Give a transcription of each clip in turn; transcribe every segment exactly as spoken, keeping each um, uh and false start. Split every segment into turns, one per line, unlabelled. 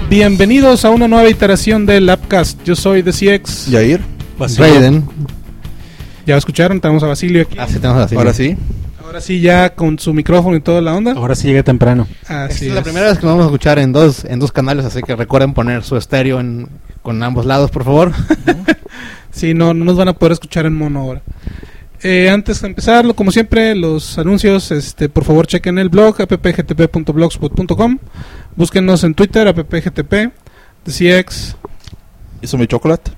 Bienvenidos a una nueva iteración del Appcast. Yo soy D C X.
Yair.
Raiden.
Ya escucharon, tenemos a Basilio aquí.
Ah, sí, tenemos a Basilio.
Ahora sí.
Ahora sí, ya con su micrófono y toda la onda.
Ahora sí llegué temprano.
Así
Esta es
es.
la primera vez que nos vamos a escuchar en dos en dos canales, así que recuerden poner su estéreo en, con ambos lados, por favor.
Sí, no, no nos van a poder escuchar en mono ahora. Eh, antes de empezar, como siempre, los anuncios, este, por favor chequen el blog a p p g t p punto blogspot punto com. Búsquenos en Twitter a p p g t p, D C X,
Hizo mi chocolate.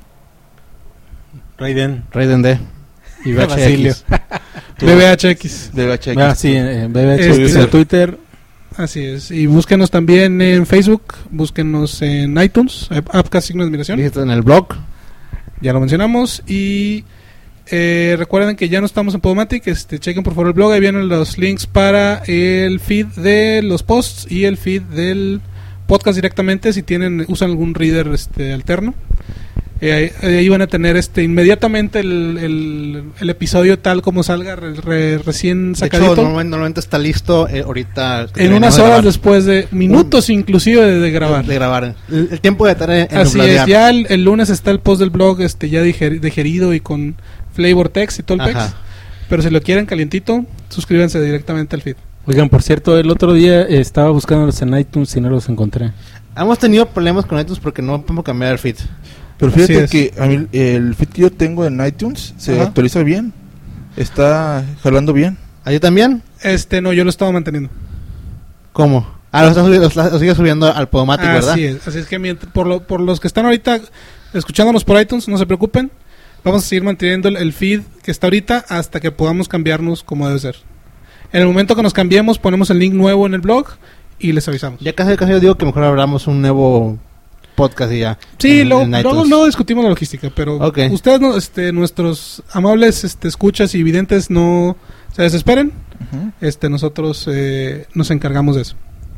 Raiden.
Raiden D.
Y Basilio.
B B H X.
De H X.
Ah, sí, en B B H X
Este-
en Twitter.
Así es. Y búsquenos también en Facebook, búsquenos en iTunes, Appcast Signo de Admiración.
Dijiste en el blog.
Ya lo mencionamos. Y eh, recuerden que ya no estamos en Podomatic. Este, chequen por favor el blog. Ahí vienen los links para el feed de los posts y el feed del podcast directamente. Si tienen, usan algún reader este, alterno. Eh, ahí, ahí van a tener este inmediatamente el, el, el episodio tal como salga re, re, recién
De
sacadito.
hecho, normalmente, normalmente está listo eh, ahorita. que
en
terminamos
unas
de
horas
grabar.
después de minutos inclusive de, de grabar.
De grabar. El, el tiempo de estar en, en
Así es,
uploadear.
ya el, el lunes está el post del blog este ya diger, digerido y con flavor text y todo el
Ajá.
text. Pero si lo quieren calientito, suscríbanse directamente al feed.
Oigan, por cierto, el otro día eh, estaba buscándolos en iTunes y no los encontré.
Hemos tenido problemas con iTunes porque no podemos cambiar el feed.
Pero
Así
fíjate
es.
que a mí el feed que yo tengo en iTunes se
Ajá.
actualiza bien. Está jalando bien.
¿Allí también?
Este no, yo lo estaba manteniendo.
¿Cómo? Ah, lo, estás subi- lo, estás- lo sigues subiendo al Podomatic, ¿verdad?
Así es, así es que mientras, por, lo, por los que están ahorita escuchándonos por iTunes, no se preocupen. Vamos a seguir manteniendo el, el feed que está ahorita hasta que podamos cambiarnos como debe ser. En el momento que nos cambiemos, ponemos el link nuevo en el blog y les avisamos.
Ya casi, casi yo digo que mejor abramos un nuevo podcast y ya.
Sí,
en-
luego,
en
luego,
iTunes.
luego discutimos la logística, pero
Ok.
ustedes, no, este, nuestros amables este, escuchas y videntes, no se desesperen.
Ujú.
Este, nosotros eh, nos encargamos de eso.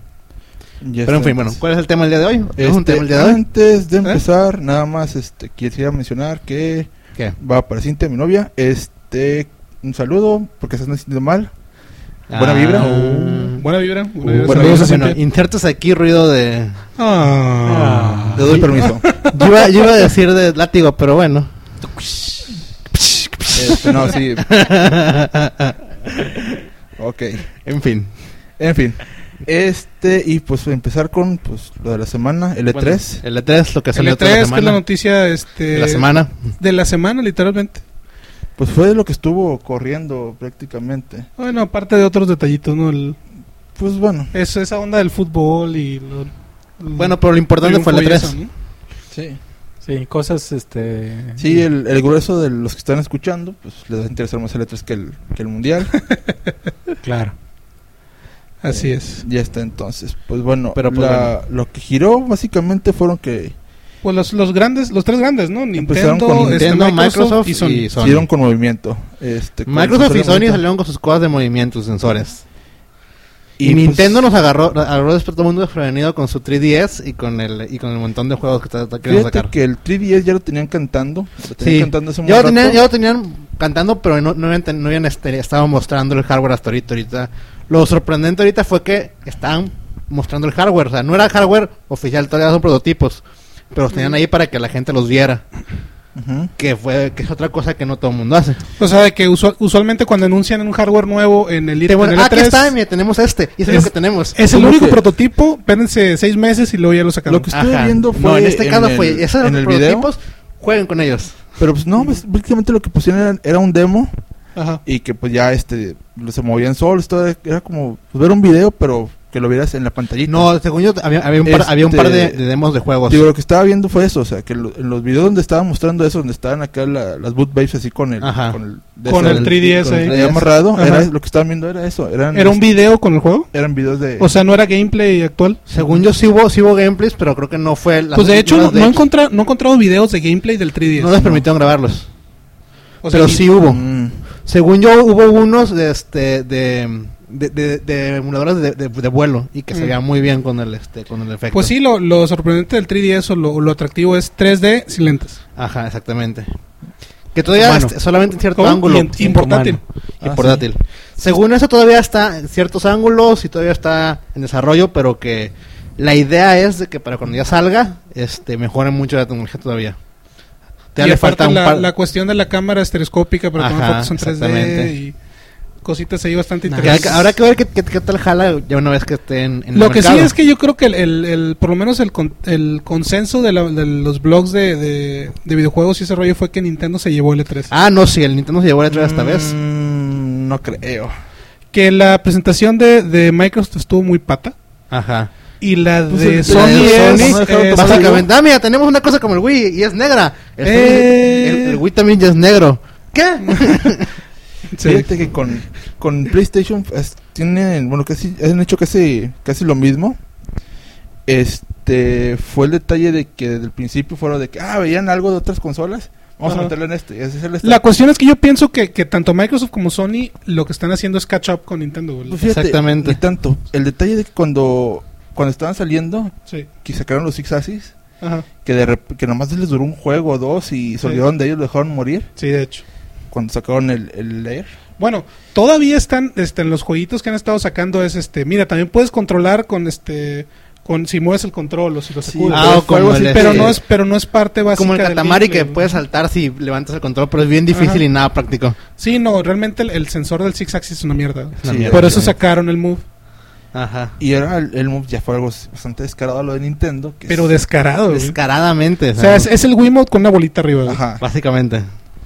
Ya
Pero en
está.
fin, bueno, ¿cuál es el tema del día de hoy? ¿Es un
Este,
tema el día de hoy?
antes de empezar, nada más este quisiera mencionar que
¿Qué?
va para Cintia, mi novia. Este, un saludo porque estás sintiendo mal. Buena vibra.
Ah.
Buena vibra. Buena
Uh,
vibra.
buena
Saludos a
Bueno,
Cintia.
insertas aquí ruido de...
Ah.
Te doy permiso.
Yo iba, yo iba a decir de látigo, pero bueno.
Este, no, sí. Ok.
En fin.
En fin. Este, y pues empezar con pues lo de la semana, el E tres.
Bueno, el E tres, lo que
El
salió
E
toda la
tres, que es la
semana.
noticia este,
De la semana.
de la semana, literalmente.
Pues fue lo que estuvo corriendo prácticamente.
Bueno, aparte de otros detallitos, ¿no? El,
Pues bueno.
es, esa onda del fútbol y... Lo, el
Bueno, pero lo importante fue el E
triunfo y
tres.
eso, ¿no?
Sí.
Sí, cosas, este...
Sí, el, el grueso de los que están escuchando, pues les va a interesar más el E tres que el, que el mundial.
Claro.
Así
Eh,
es.
Ya está entonces. Pues bueno,
Pero, pues,
la- lo que giró básicamente fueron que
Pues los, los grandes, los tres grandes, ¿no?
Empezaron
Nintendo,
con
este,
Nintendo,
Microsoft,
Microsoft
y Sony.
y Sony.
siguieron con movimiento. Este, con
Microsoft
su
y Sony
movimiento.
salieron con sus cosas de movimiento, sensores. Y,
Y, pues,
Nintendo nos agarró, agarró después todo el mundo desprevenido con su tres D S y con el y con el montón de juegos que está, está queriendo
Fíjate
sacar.
que el tres D S ya lo tenían cantando. Lo tenían
Sí,
cantando hace un
ya lo,
buen
tenían,
rato.
ya lo tenían cantando, pero no, no habían, no habían este, estado mostrando el hardware hasta ahorita, ahorita. Lo sorprendente ahorita fue que estaban mostrando el hardware. O sea, no era hardware oficial, todavía son prototipos. Pero los tenían ahí para que la gente los viera.
Ujú.
Que fue que es otra cosa que no todo el mundo hace.
O sea, de que usual- usualmente cuando anuncian un hardware nuevo en el,
Te
en
bueno,
el
ah,
E
aquí
tres,
está, mira, tenemos este. Y eso es,
Es-
lo que tenemos.
es el
Como
único
que-
prototipo, espérense seis meses y luego ya lo sacaron.
Lo que estuve
Ajá.
viendo fue
No, en este caso
el-
fue. Esos
en el video.
prototipos, jueguen con ellos.
Pero pues no, pues, prácticamente lo que pusieron era, era un demo
Ajá.
y que pues ya este se movían solos, todo era como pues, ver un video, pero que lo vieras en la pantallita.
No, según yo, había, había un par,
Este-
había un par de, de demos de juegos.
Digo, lo que estaba viendo fue eso, o sea, que lo- en los videos donde estaban mostrando eso, donde estaban acá la- las boot babes así con el
Ajá.
con el, de
Con
ese-
el tres D S
con el
ahí.
tres D S amarrado,
Ajá.
era lo que estaban viendo era eso, eran
¿Era un video con el juego?
eran videos de
O sea, no era gameplay actual.
Según yo sí hubo, sí hubo gameplays, pero creo que no fue... las-
Pues de hecho, no,
las de-
no, he encontra- no he encontrado videos de gameplay del tres D S.
no les permitieron grabarlos.
O sea,
pero
ni-
sí hubo.
Mm,
Según yo hubo unos de este de de, de, de emuladores de, de, de vuelo y que se
Mm.
veía muy bien con el este con el efecto.
Pues sí, lo, lo sorprendente del tres D S o lo, lo atractivo es tres D sin lentes.
Ajá, exactamente. Que todavía
Humano.
este, solamente en cierto
¿Cómo?
ángulo.
Y, en- y portátil.
Y
Ah,
portátil. Según eso todavía está en ciertos ángulos y todavía está en desarrollo, pero que La idea es de que para cuando ya salga, este, mejoren mucho la tecnología todavía.
Y
le
aparte
falta un
la,
par-
la cuestión de la cámara estereoscópica para tomar
Ajá,
fotos en tres D
exactamente.
y cositas ahí bastante
que-
interesantes.
que- habrá que ver qué, qué, qué tal jala ya una vez que esté en, en el
Lo que sí
mercado.
es que yo creo que el, el, el- por lo menos el, con- el consenso de, la- de los blogs de, de, de videojuegos y ese rollo fue que Nintendo se llevó el E tres.
Ah, no, sí, el Nintendo se llevó el E tres esta vez.
Mm, no creo.
Que la presentación de, de Microsoft estuvo muy pata.
Ajá.
Y la
Pues
de
el-
Sony
la de
es...
Sony no dejaron
es-
tomar
Básicamente, ah, mira, tenemos una cosa como el Wii y es negra. El,
Eh.
el, el Wii también ya es negro. ¿Qué?
sí.
Fíjate que con, con PlayStation es- tienen, bueno, casi, han hecho casi, casi lo mismo. Este, fue el detalle de que desde el principio fueron de que, ah, veían algo de otras consolas, vamos
Ajá.
a meterlo en este. Y ese es el
La cuestión es que yo pienso que, que tanto Microsoft como Sony lo que están haciendo es catch up con Nintendo. güey.
Pues fíjate,
Exactamente.
ni tanto. El detalle de que cuando, cuando estaban saliendo,
Sí.
que sacaron los Six Axis,
Ajá.
que de rep- que nomás les duró un juego o dos y se
Sí.
olvidaron de ellos, lo dejaron morir.
Sí, de hecho.
Cuando sacaron el, el Air.
Bueno, todavía están este, en los jueguitos que han estado sacando es este, mira, también puedes controlar con este con si mueves el control o si lo
Sí,
sacudes.
Ah, o
pero
como
juegos
el
sí,
pero
este-
no es pero no es parte básica
Como el
del
Katamari que
gameplay.
puedes saltar si levantas el control, pero es bien difícil
Ajá.
y nada práctico.
Sí, no, realmente el, el sensor del Six Axis es una mierda.
Una
Sí,
mierda.
Por eso
Sí.
sacaron el Move,
Ajá.
Y ahora el, el Move ya fue algo bastante descarado a lo de Nintendo. Que
pero
es-
descarado. güey.
Descaradamente.
O sea, es, es el Wiimote con una bolita arriba. güey.
Ajá.
Básicamente.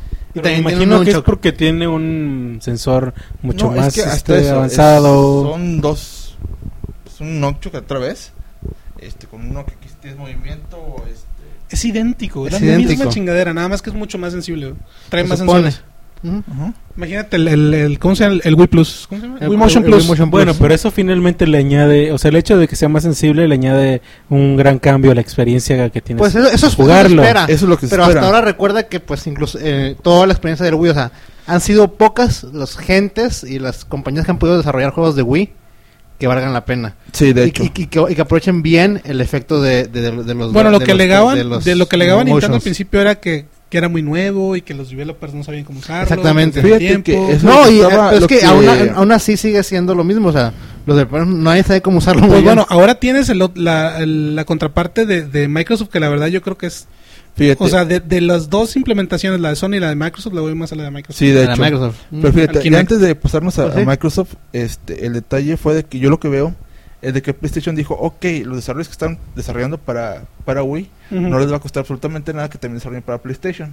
Y
Pero me
también tiene
imagino
un
que es
choc-
porque tiene un sensor mucho
No, es
más
que hasta
este,
eso,
avanzado.
es- son dos. Es un Nunchuk otra vez. Este, con uno que aquí tiene movimiento. Este,
Es idéntico,
Es
es la
idéntico.
misma chingadera, nada más que es mucho más sensible. güey. Trae
se
más
supone.
sensores.
Ujú.
ajá.
Imagínate el, el, el ¿cómo se llama? El Wii Plus. ¿Cómo se llama?
El-
Wii Motion
el- el
Plus.
Wii Motion
Bueno,
Plus.
pero eso finalmente le añade, o sea, el hecho de que sea más sensible le añade un gran cambio a la experiencia que tienes.
Pues eso, eso es
jugarlo.
eso se espera.
Eso es lo que se
Pero
espera.
hasta ahora recuerda que pues incluso eh, toda la experiencia del Wii, o sea, han sido pocas las gentes y las compañías que han podido desarrollar juegos de Wii que valgan la pena.
Sí, de
Y,
hecho.
y- y que, y que aprovechen bien el efecto de, de, de- de los
Bueno, lo
de
que
los-
alegaban,
de los
de lo que alegaba Nintendo al
motions.
principio era que, que era muy nuevo y que los developers no sabían cómo usarlo.
Exactamente.
que no
Fíjate
tenían
que
tiempo.
eso-
No,
lo que
y,
estaba-
eh, pero es
lo
que,
que-
Aún, a- aún así sigue siendo lo mismo, o sea, los de nadie sabe cómo usarlo muy
Pues
bien.
bueno, ahora tienes el ot- la, el- la contraparte de, de Microsoft, que la verdad yo creo que es...
Fíjate.
O sea, de, de las dos implementaciones, la de Sony y la de Microsoft, la voy más a la de Microsoft.
sí, de
A la
hecho.
Microsoft. Mm.
Pero fíjate,
Al
y
Kinect.
antes de pasarnos a,
Pues sí.
a Microsoft, este, el detalle fue de que yo lo que veo es de que PlayStation dijo, ok, los desarrollos que están desarrollando para, para Wii,
Ujú.
no les va a costar absolutamente nada que también desarrollen para PlayStation.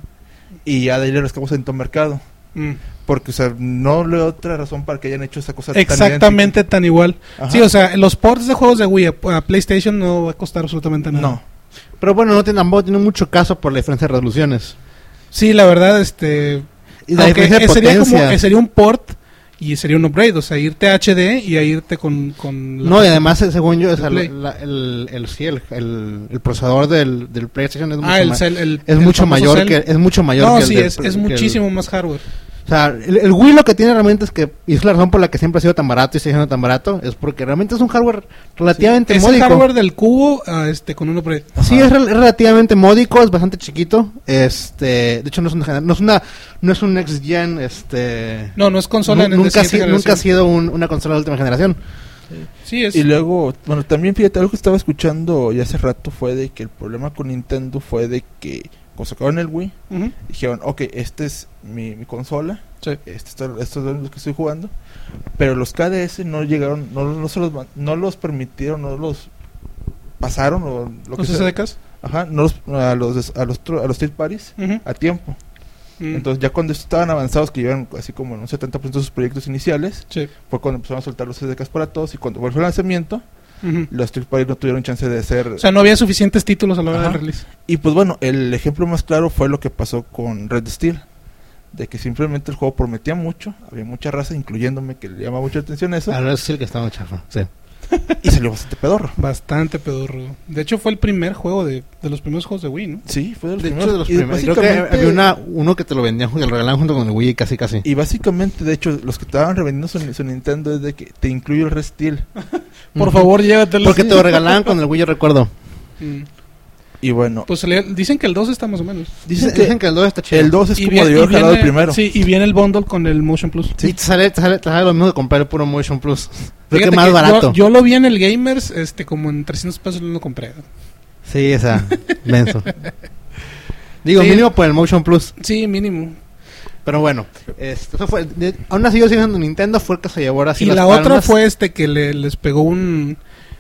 Y ya de ahí le rascamos en todo mercado.
Mm.
Porque, o sea, no le veo otra razón para que hayan hecho esa cosa tan
Exactamente tan igual.
idéntica. Ajá.
Sí, o sea, los ports de juegos de Wii a, a PlayStation no va a costar absolutamente nada.
No.
Pero bueno, no tiene, tampoco tiene mucho caso por la diferencia de resoluciones.
Sí, la verdad, este...
Y la
aunque
diferencia de
eh, sería, como,
potencia.
eh, sería un port y sería un upgrade, o sea, irte a H D y a irte con... con la-
No, y además, eh, según yo, o sea,
Play.
la- el, el, sí, el, el, el procesador del, del PlayStation es mucho,
Ah, el,
ma-
cel- el-
es
el
mucho
famoso
mayor
cel.
que es mucho mayor
No,
que el
sí,
del-
es,
que
es
el-
muchísimo más hardware.
O sea, el, el Wii lo que tiene realmente es que, y es la razón por la que siempre ha sido tan barato y sigue siendo tan barato, es porque realmente es un hardware relativamente
Es el
módico.
hardware del cubo ah, este, con un upgrade.
Sí, es, rel- es relativamente módico, es bastante chiquito. Este, de hecho no es una, no es una, no es un next gen, este,
No, no es consola
nu-
en
nunca, ha
siguiente
sido, nunca ha
generación.
sido un- una consola de última generación.
Sí, es...
Y luego, bueno, también fíjate, algo que estaba escuchando ya hace rato fue de que el problema con Nintendo fue de que cuando sacaron el Wii,
Ujú.
dijeron, ok, esta es mi, mi consola,
Sí.
este, esto, esto es lo que estoy jugando, pero los K D S no llegaron, no, no, se los, man- no los permitieron, no los pasaron, o lo que
¿Los
sea.
S D Ks?
Ajá, no los, a los a los tro- a los third parties
Ujú.
a tiempo.
Mm.
Entonces ya cuando estaban avanzados, que llevan así como en un setenta por ciento de sus proyectos iniciales,
Sí.
fue cuando empezaron a soltar los S D Ks para todos, y cuando fue el lanzamiento,
Ujú.
los third parties no tuvieron chance de hacer.
O sea, no había suficientes títulos a la hora
Ajá.
del release.
Y pues bueno, el ejemplo más claro fue lo que pasó con Red Steel, de que simplemente el juego prometía mucho, había mucha raza, incluyéndome, que le llama mucha atención eso,
Ah, no, es el que estaba chafa. Sí.
y salió bastante pedorro.
Bastante pedorro. De hecho, fue el primer juego de, de los primeros juegos de Wii, ¿no?
Sí, fue de los
De hecho,
primeros.
de los
y
primeros. Creo que
básicamente-
había una, uno que te lo vendían, que lo regalaban junto con el Wii casi casi.
Y básicamente, de hecho, los que estaban revendiendo su, su Nintendo es de que te incluye el Red Steel.
Por
Ujú.
favor, llévatelo.
Porque te lo regalaban con el Wii, yo recuerdo.
Mm.
Y bueno,
Pues le- dicen que el dos está más o menos.
dicen,
Dicen, dicen
que
que el dos está chido.
el dos es
Y
como
bien-
de
y
haber jalado el
viene-
primero.
Sí, y viene el bundle con el Motion Plus.
Y te sale, te sale, te sale lo mismo de comprar el puro Motion Plus. Creo
Fíjate
que más
que
barato.
Yo, yo lo vi en el Gamers, este, como en trescientos pesos lo compré.
Sí, esa, menso. Digo,
Sí.
mínimo por el Motion Plus.
Sí, mínimo.
Pero bueno, este, eso fue, de- aún así yo sigo siendo Nintendo, fue el que se llevó ahora sí
Y
las
la otra
palmas.
fue este que le, les pegó un,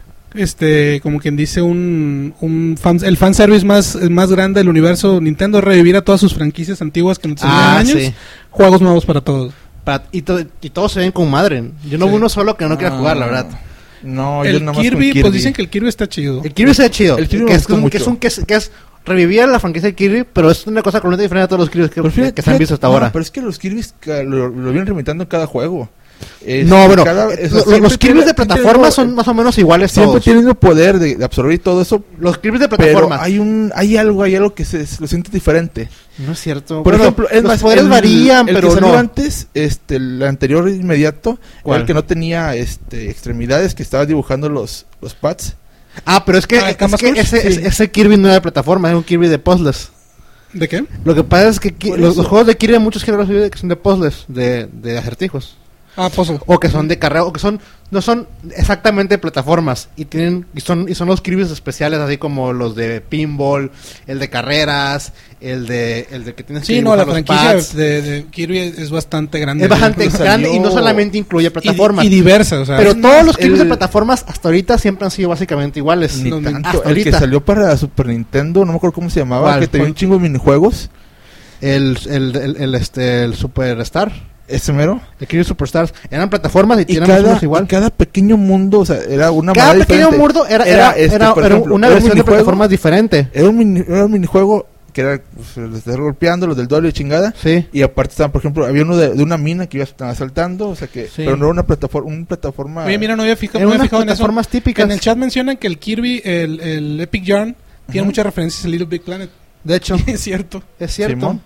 este, como quien dice, un, un fan, el fanservice más, más grande del universo Nintendo, revivir a todas sus franquicias antiguas que no tenían
Ah,
años,
sí.
juegos nuevos para todos.
Para- y, to- y todos se ven con madre. Yo no
Sí.
vi uno solo que no quiera
Ah,
jugar, la verdad.
No, yo
El
nada más con
Kirby,
Kirby,
pues dicen que el Kirby está chido.
El Kirby se ve chido.
El Kirby me
que, es
gustó
un, que es
mucho.
un que es, que es revivir la franquicia de Kirby, pero es una cosa completamente diferente a todos los Kirby que,
Pero fíjate-
que se han visto hasta
no,
ahora.
Pero es que los Kirby's ca- lo, lo vienen reinventando en cada juego. Es-
No, pero
cada-
eh,
o sea,
lo-
siempre
los
tiene-
Kirby de
siempre
plataforma
tiene-
son más o menos iguales
Siempre
todos.
tienen el poder de, de absorber todo eso.
Los Kirby de
Pero
plataforma.
hay un hay algo, hay algo que se, se lo siente diferente.
No es cierto.
Por
Bueno,
ejemplo, es
los
más,
poderes
el-
varían,
el
pero
que salió
no.
antes, este, el anterior inmediato,
¿Cuál?
era el que no tenía este extremidades, que estaba dibujando los, los pads.
Ah, pero es que,
Ah,
es
Canvas
que
Curve,
ese,
sí.
ese- ese Kirby no era de plataforma, es un Kirby de puzzles.
¿De qué?
Lo que pasa es que ki-
Por
los,
eso.
los juegos de Kirby hay muchos géneros que son de puzzles, de, de acertijos.
Ah, puzzle.
O que son de carrera, o que son, no son exactamente plataformas. Y tienen, y son, y son los Kirby's especiales, así como los de pinball, el de carreras, el de, el de que tienes que
Sí, no, la
dibujar los
franquicia
pads.
de, de Kirby es bastante grande.
Es bastante
Salió-
grande y no solamente incluye
Y,
plataformas.
y diversa, o sea.
pero
es
todos
más,
los Kirby's de
el-
plataformas hasta ahorita siempre han sido básicamente iguales.
Ni
no,
tanto.
hasta
El que
ahorita.
salió para Super Nintendo, no me acuerdo cómo se llamaba,
¿Cuál?
que tenía
¿Cuál?
un chingo de minijuegos.
El, el, el, el, este, el Superstar,
Ese mero.
el Kirby Superstars, eran plataformas y,
Y
eran más o
cada,
menos igual.
y cada pequeño mundo, o sea, era una
Cada
manera
pequeño
diferente.
mundo era,
Era,
era,
este,
era-
por
era
ejemplo,
una
era un
versión de
minijuego.
plataformas diferente.
Era un, mini, era un minijuego que era pues, de estar golpeando, los del doble y chingada.
Sí.
Y aparte estaban, por ejemplo, había uno de, de una mina que iba asaltando, o sea que,
Sí.
pero no era una plataforma, una plataforma.
Oye, mira, no había fijado,
Eran
no había
unas
fijado en eso.
plataformas típicas.
En el chat mencionan que el Kirby, el, el Epic Yarn, tiene
Ajá.
muchas referencias a Little Big Planet.
De hecho,
Es cierto.
es cierto.
Simón.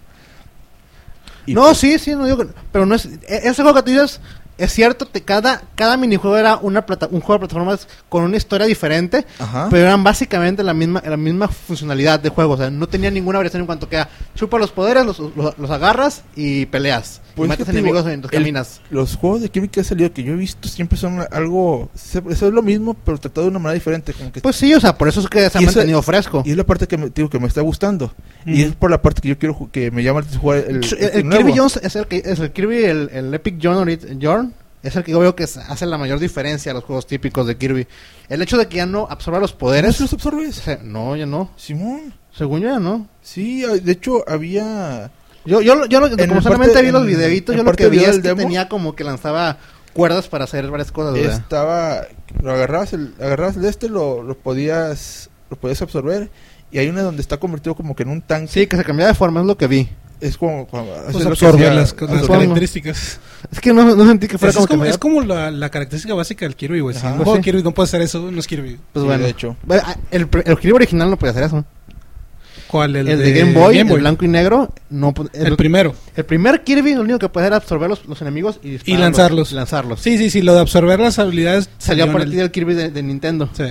Y
No,
pues,
sí, sí, no digo que- pero no es e- ese juego que tú dices es cierto, te, cada cada minijuego era una plata, un juego de plataformas con una historia diferente,
Ajá.
pero eran básicamente la misma la misma funcionalidad de juego, o sea, no tenía ninguna variación en cuanto que a chupa los poderes, los, los, los agarras y peleas,
Pues
y
es que
matas
te digo,
enemigos mientras
el-
caminas.
Los juegos de Kirby que han salido que yo he visto siempre son algo. se- Eso es lo mismo, pero tratado de una manera diferente. Como que,
Pues sí, o sea, por eso es que se ha
Y eso-
mantenido fresco.
y es la parte que me, digo, que me está gustando. Y
Ujú.
es por la parte que yo quiero ju- que me llama a jugar el,
el,
el
el
nuevo.
Kirby Jones es el que es el Kirby el, el Epic Jorn ahorita- Jorn es el que yo veo que es- hace la mayor diferencia a los juegos típicos de Kirby. El hecho de que ya no absorba los
¿No
poderes.
se los absorbes?
o sea, no, ya no.
Simón.
Según yo ya no.
Sí, ah, de hecho había.
Yo, yo, lo- yo lo-
En
como
el
solamente
parte-
vi los
en-
videitos,
en
yo lo
parte
que
del
vi es
del
que
demo.
tenía como que lanzaba cuerdas para hacer varias cosas. o sea.
Estaba. Lo agarrabas, el, agarrabas el este, lo, lo podías. Lo podías absorber. Y hay una donde está convertido como que en un tanque.
Sí, que se cambiaba de forma, es lo que vi.
Es como. cuando-
Pues
es lo que
absorbe
hacía-
las, las
absorbe.
características.
Es que no, no sentí que fuera
Es,
como,
es como,
que
es
me-
como la, la característica básica del Kirby, güey. Si
Ajá.
un
Pues
juego
sí.
de Kirby no puede hacer eso, no es Kirby.
Pues
Sí,
bueno.
de hecho.
Bueno, ah, El, pr- el Kirby original no podía hacer eso.
¿Cuál?
El, de, Game Boy, el blanco y negro, no po-
El
el,
primero.
el primer Kirby lo único que podía era absorber los, los enemigos y, dispararlos,
lanzarlos.
y lanzarlos.
Sí, sí, sí, lo de absorber las habilidades
Salió a
en
partir
el-
del Kirby de, de Nintendo.
Sí.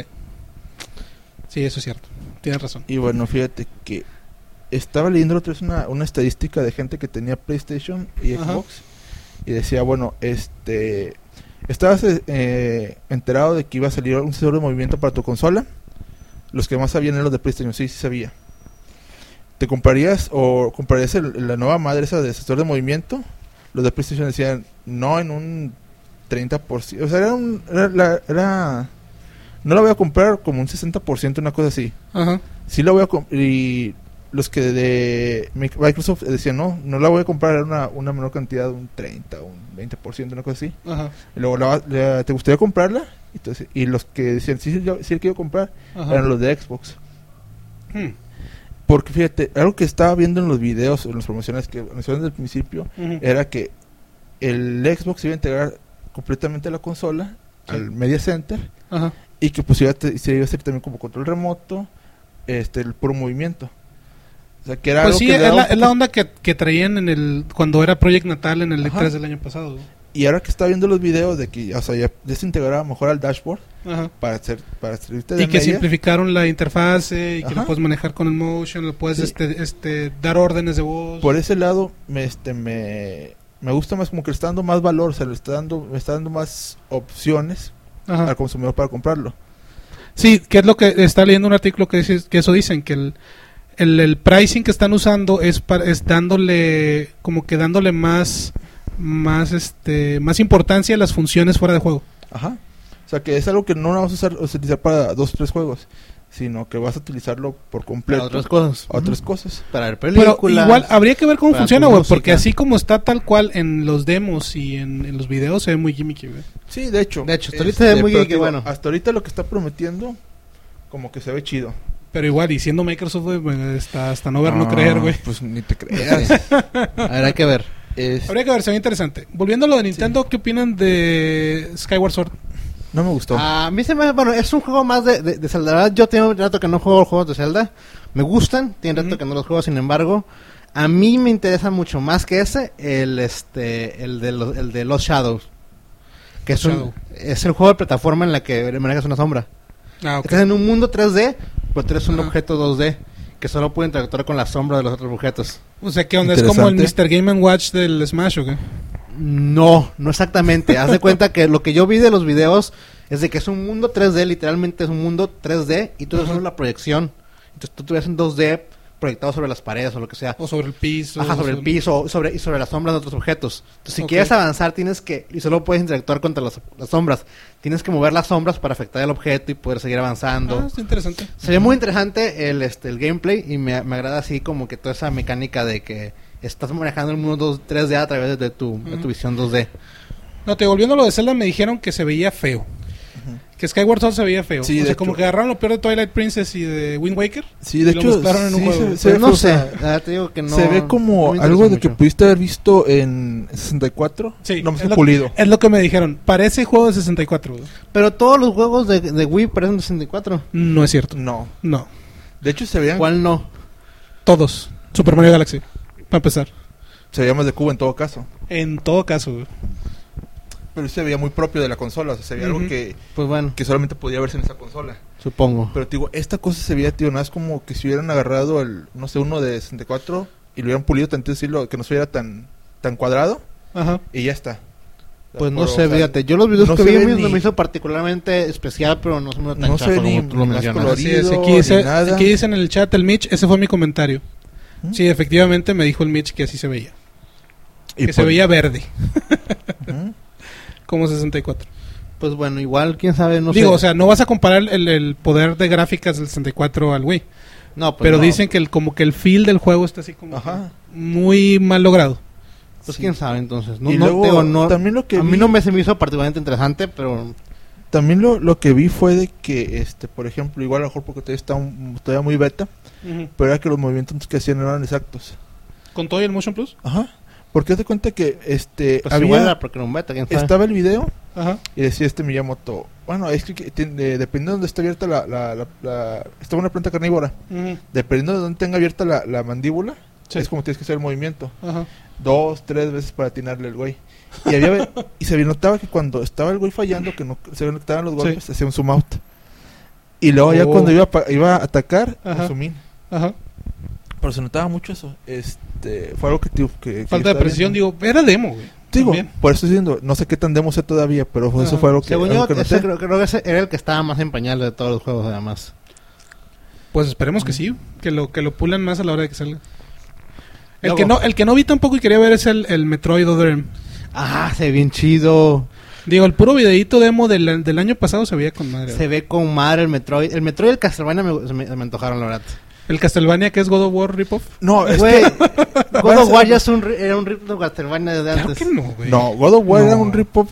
Sí, eso es cierto. Tienes razón.
Y bueno, fíjate que estaba leyendo la otra vez una, una estadística de gente que tenía PlayStation y
Ajá.
Xbox. Y decía, bueno, este. Estabas eh, enterado de que iba a salir un sensor de movimiento para tu consola. Los que más sabían eran los de PlayStation, sí, sí sabía. ¿Te comprarías o comprarías el- la nueva madre esa de sensor de movimiento? Los de PlayStation decían, no, en un treinta por ciento. O sea, era un. Era, la- era- no la voy a comprar como un sesenta por ciento, una cosa así.
Ajá.
Sí la voy a comprar. Y los que de Microsoft decían, no, no la voy a comprar, era una, una menor cantidad, un treinta, un veinte por ciento, una cosa así.
Ajá.
Y luego, la- la- ¿te gustaría comprarla? Entonces, y los que decían, sí, sí, yo- sí la quiero comprar,
Ajá.
eran los de Xbox.
Hmm.
Porque fíjate, algo que estaba viendo en los videos, en las promociones que mencioné desde el principio,
Ujú.
era que el Xbox iba a integrar completamente la consola
Sí.
al Media Center
Ajá.
y que pues iba a, te- se iba a hacer también como control remoto, este, el puro movimiento. O sea, que era
Pues
algo
sí,
que
es
le daba
la,
un
es la
poquito-
onda que, que traían en el cuando era Project Natal en el E
Ajá.
tres del año pasado. güey.
Y ahora que estaba viendo los videos de que, o sea, ya, ya se integraba mejor al dashboard
Ajá.
para hacer para servirte de
Y que
media.
simplificaron la interfase y que
Ajá.
lo puedes manejar con el motion, lo puedes
Sí.
este, este, dar órdenes de voz.
Por ese lado me este me, me gusta más, como que le está dando más valor, o sea, le está dando me está dando más opciones
Ajá.
al consumidor para comprarlo.
Sí, que es lo que está leyendo un artículo que dice que eso dicen, que el, el, el pricing que están usando es para, es dándole como que dándole más más este más importancia a las funciones fuera de juego.
Ajá. O sea, que es algo que no lo vas a usar, utilizar para dos o tres juegos, sino que vas a utilizarlo por completo.
Para otras cosas.
a otras
Ujú.
cosas.
Para ver
Pero
películas.
igual habría que ver cómo
para
funciona,
tu
güey,
música.
porque así como está tal cual en los demos y en, en los videos se ve muy gimmicky, güey.
Sí, de hecho.
De hecho, hasta ahorita se ve muy
pero
que
digo,
bueno.
Hasta ahorita lo que está prometiendo, como que se ve chido.
Pero igual, y siendo Microsoft, güey, está hasta no ver, no, creer, güey.
Pues ni te creas.
Habrá que ver.
Es-
Habría que ver, se ve interesante. Volviendo a lo de Nintendo, ¿qué opinan de Skyward Sword?
no me gustó.
A mí se me... Bueno, es un juego más de, de, de Zelda. La verdad, yo tengo un rato que no juego juegos de Zelda. Me gustan, tiene rato
Ujú.
que no los juego, sin embargo. A mí me interesa mucho más que ese, el este el de los, el de Lost Shadows. Que es, un,
Shadow.
es el juego de plataforma en la que manejas una sombra.
Ah, ok.
Estás en un mundo tres D, pero tú eres un
Ajá.
objeto dos D que solo puede interactuar con la sombra de los otros objetos.
O sea, ¿qué onda? ¿Es como el
Interesante.
mister Game and Watch del Smash o qué?
No, no exactamente. Haz de cuenta que lo que yo vi de los videos es de que es un mundo tres D, literalmente es un mundo tres D y tú eres
Ajá.
solo la proyección. Entonces tú te ves en dos D proyectado sobre las paredes o lo que sea.
O sobre el piso.
Ajá,
o
sobre el piso o sobre, y sobre las sombras de otros objetos. Entonces, si
Ok.
quieres avanzar, tienes que... Y solo puedes interactuar contra las, las sombras. Tienes que mover las sombras para afectar el objeto y poder seguir avanzando.
Ah, está interesante.
Sería muy interesante el este el gameplay y me, me agrada así como que toda esa mecánica de que estás manejando el mundo dos- tres D a través de tu, de tu
Ujú.
visión dos D.
No, te volviendo a lo de Zelda, me dijeron que se veía feo. Que Skyward Sword se veía feo.
Sí,
o
de
sea, como
hecho.
que agarraron lo peor de Twilight Princess y de Wind Waker.
Sí, de
y lo
hecho,
mezclaron en un
sí
juego.
se-
Pues
se ve
no
feo,
sé,
o sea,
la verdad te digo que no...
se ve
no
como
me
algo
interesa
de que
mucho.
pudiste haber visto en sesenta y cuatro.
Sí,
No, más
es
que
lo-
pulido.
Es lo que me dijeron. Parece juego de sesenta y cuatro. güey.
Pero todos los juegos de, de Wii parecen de sesenta y cuatro.
No es cierto.
No.
No.
De hecho, se veían,
¿Cuál no?
Todos. Super Mario Galaxy. Para empezar.
se veía más de cubo en todo caso.
En todo caso, güey.
Pero se veía muy propio de la consola. O sea, se veía
Ujú.
algo que,
Pues bueno,
que solamente podía verse en esa consola.
supongo.
Pero te digo, esta cosa se veía, tío, nada más como que si hubieran agarrado el, no sé, uno de sesenta y cuatro y lo hubieran pulido tanto decirlo, que no se viera tan, tan cuadrado
Ajá.
y ya está. O sea,
Pues no
por-
sé,
o sea,
fíjate. Yo los videos
no
que
se
vi
ve
me,
ni-
me hizo particularmente especial, pero no se me hizo tan
No se
chafa
ve ni
como tú lo
más
mencionas.
colorido.
Así es. Aquí
ni
dice,
nada.
aquí dice en el chat el Mitch. Ese fue mi comentario.
¿Mm?
Sí, efectivamente me dijo el Mitch que así se veía.
y
Que se
pues-
veía verde.
Ujú.
Como sesenta y cuatro.
Pues bueno, igual, quién sabe, no
Digo,
sé.
o sea, no vas a comparar el, el poder de gráficas del sesenta y cuatro al Wii.
no, pues
Pero
no.
dicen que el, como que el feel del juego está así como
Ajá.
muy mal logrado.
Pues
Sí.
quién sabe, entonces. No,
Y
no,
luego,
digo, no-
también lo que
a mí
vi-
no me se me hizo particularmente interesante, pero...
También lo, lo que vi fue de que, este, por ejemplo, igual a lo mejor porque todavía está un- todavía muy beta, pero era que los movimientos que hacían eran exactos.
¿Con todo y el Motion Plus?
Ajá. Porque haz de cuenta que, este,
Pues
había,
igual era porque era un beta, quién sabe.
estaba el video
Ajá.
y decía este Miyamoto, bueno, es que, que tiene- eh, dependiendo de donde está abierta la, la, la, la- estaba una planta carnívora,
Ujú.
dependiendo de donde tenga abierta la, la mandíbula,
Sí.
es como tienes que hacer el movimiento,
Ajá.
dos, tres veces para atinarle el güey. Y había y se notaba que cuando estaba el güey fallando, que no se notaban los golpes,
Sí.
hacía un zoom out. Y luego ya
Oh.
cuando iba a, pa- iba a atacar,
Ajá.
un zoom in.
Ajá.
Pero se notaba mucho eso. Este, fue algo que, tío, que, que
Falta de
estaba
precisión,
viendo.
digo, era demo, güey.
Digo,
También.
por eso estoy diciendo, no sé qué tan demo sea todavía, pero eso
Ajá.
fue algo que,
Según
algo
yo,
que
ese
noté.
creo, creo que ese era el que estaba más en pañal de todos los juegos, además.
Pues esperemos que sí, que lo que lo pulan más a la hora de que salga. El
Luego-
que no el que no vi tampoco y quería ver es el, el Metroid Other M.
Ah, se ve bien chido.
Digo, el puro videíto demo del, del año pasado se veía con madre.
Se
güey.
ve con madre el Metroid. El Metroid y el Castlevania me, me, me antojaron, la verdad.
El Castlevania que es God of War ripoff.
No, es
Güey,
que,
God of War ya es un, ri- era un rip de Castlevania desde
Claro
antes.
que no, güey.
no, God of War
No.
era un rip-off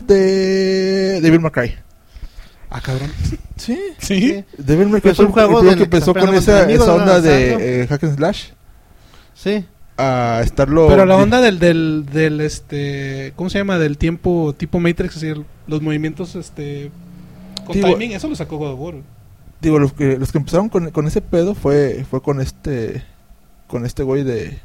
de Devil May Cry.
Ah, cabrón.
Sí.
Sí.
Devil May Cry
Es
fue
un
el
juego
primero
en
que
el que
empezó
estás
con
peleando
esa,
contra enemigos,
esa onda
avanzando.
de eh, hack and slash
Sí.
a estarlo...
Pero la onda del, del, del, este, ¿cómo se llama? Del tiempo tipo Matrix, así, el- los movimientos, este, con
Digo-
timing, eso lo sacó God of War. güey.
Digo, los que, los que empezaron con, con ese pedo fue fue con este con este güey de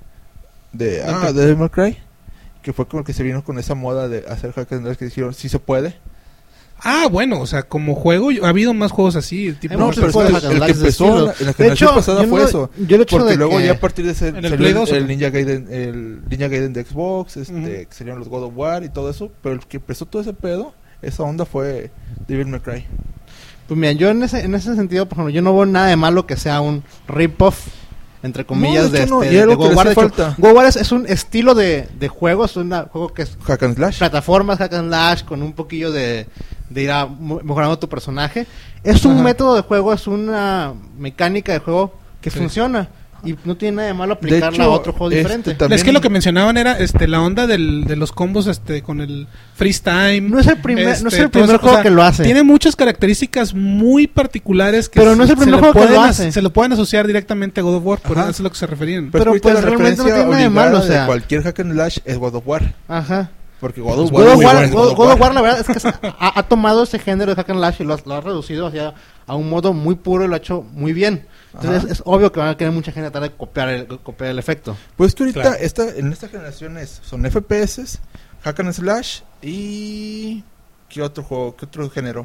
de ah,
Dante.
de Devil May Cry, que fue con el que se vino con esa moda de hacer hack and slash, que dijeron sí se puede.
Ah, bueno, o sea, como juego, yo- ha habido más juegos así, tipo,
Hay
No,
muchos
pero
juegos
es
de
que el,
hack
el
and
que
slash de
empezó
estilo.
en la, en la
De
generación
hecho,
pasada
yo
fue
no-
eso.
yo el hecho
Porque
de
luego
que-
ya a partir de ese
En el
salió
Play
el,
dos, ¿o
el
qué?
Ninja Gaiden, el Ninja Gaiden de Xbox, este,
Ujú.
que salieron los God of War y todo eso, pero el que empezó todo ese pedo esa onda fue Devil May Cry.
Pues mira, yo en ese, en ese sentido, por ejemplo, yo no veo nada de malo que sea un rip-off, entre comillas,
No, de
de,
hecho, no,
este,
y
de,
algo
de
que le
God War.
hace
De hecho,
falta.
God War es, es un estilo de, de juego, es un juego que es
Hack and Slash.
plataformas, hack and slash, con un poquillo de, de ir a, mo- mejorando tu personaje. Es un
Ajá.
método de juego, es una mecánica de juego que
Sí.
funciona. Y no tiene nada de malo
De
aplicarla
hecho,
a otro juego
este,
diferente.
también-
Es que lo que mencionaban era este la onda del, de los combos este con el freeze time.
No es el primer, no es
este,
el
todo
primer
eso,
juego
o sea,
que lo hace.
Tiene muchas características muy particulares que
Pero no es el
se
primer
le
juego que
pueden
lo
as-
hace.
Se lo pueden asociar directamente a God of War, por
Ajá.
eso es a lo que se referían.
Pero,
ahorita
pues,
la
realmente no
referencia
tiene nada de
obligada
malo, o sea.
de cualquier Hack and Slash es God of War.
Ajá.
Porque God of
God
War,
of
muy
War,
bueno,
God- God of War, la verdad es que ha, ha tomado ese género de hack and slash y lo, ha- lo ha reducido hacia a un modo muy puro y lo ha hecho muy bien. Entonces
Ajá.
es, es obvio que van a querer mucha gente tratar de copiar el, copiar el efecto.
Pues que ahorita
Claro.
esta, en esta generación es, son F P S, Hack and Slash y... ¿Qué otro juego? ¿Qué otro género?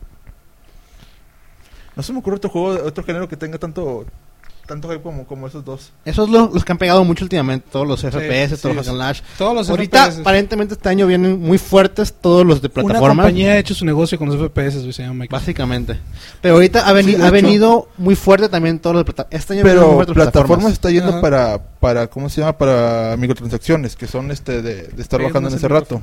No se me ocurre otro juego, otro género que tenga tanto tanto hype como, como esos dos.
Esos son los, los que han pegado mucho últimamente, todos los F P S,
sí,
todos los
sí.
hack and slash.
Todos los
Ahorita,
F P S.
aparentemente este año vienen muy fuertes todos los de
Una
plataformas.
compañía ha hecho su negocio con los F P S, güey, se llama Microsoft.
Básicamente. Pero ahorita ha, veni-
Sí, de
ha
hecho.
venido muy fuerte también todos los de plataformas. Este año vienen muy
Pero
fuertes
plataformas está yendo
Ajá.
para, para, ¿cómo se llama? Para microtransacciones, que son este de, de estar
Sí,
bajando
no
en
sé
ese rato.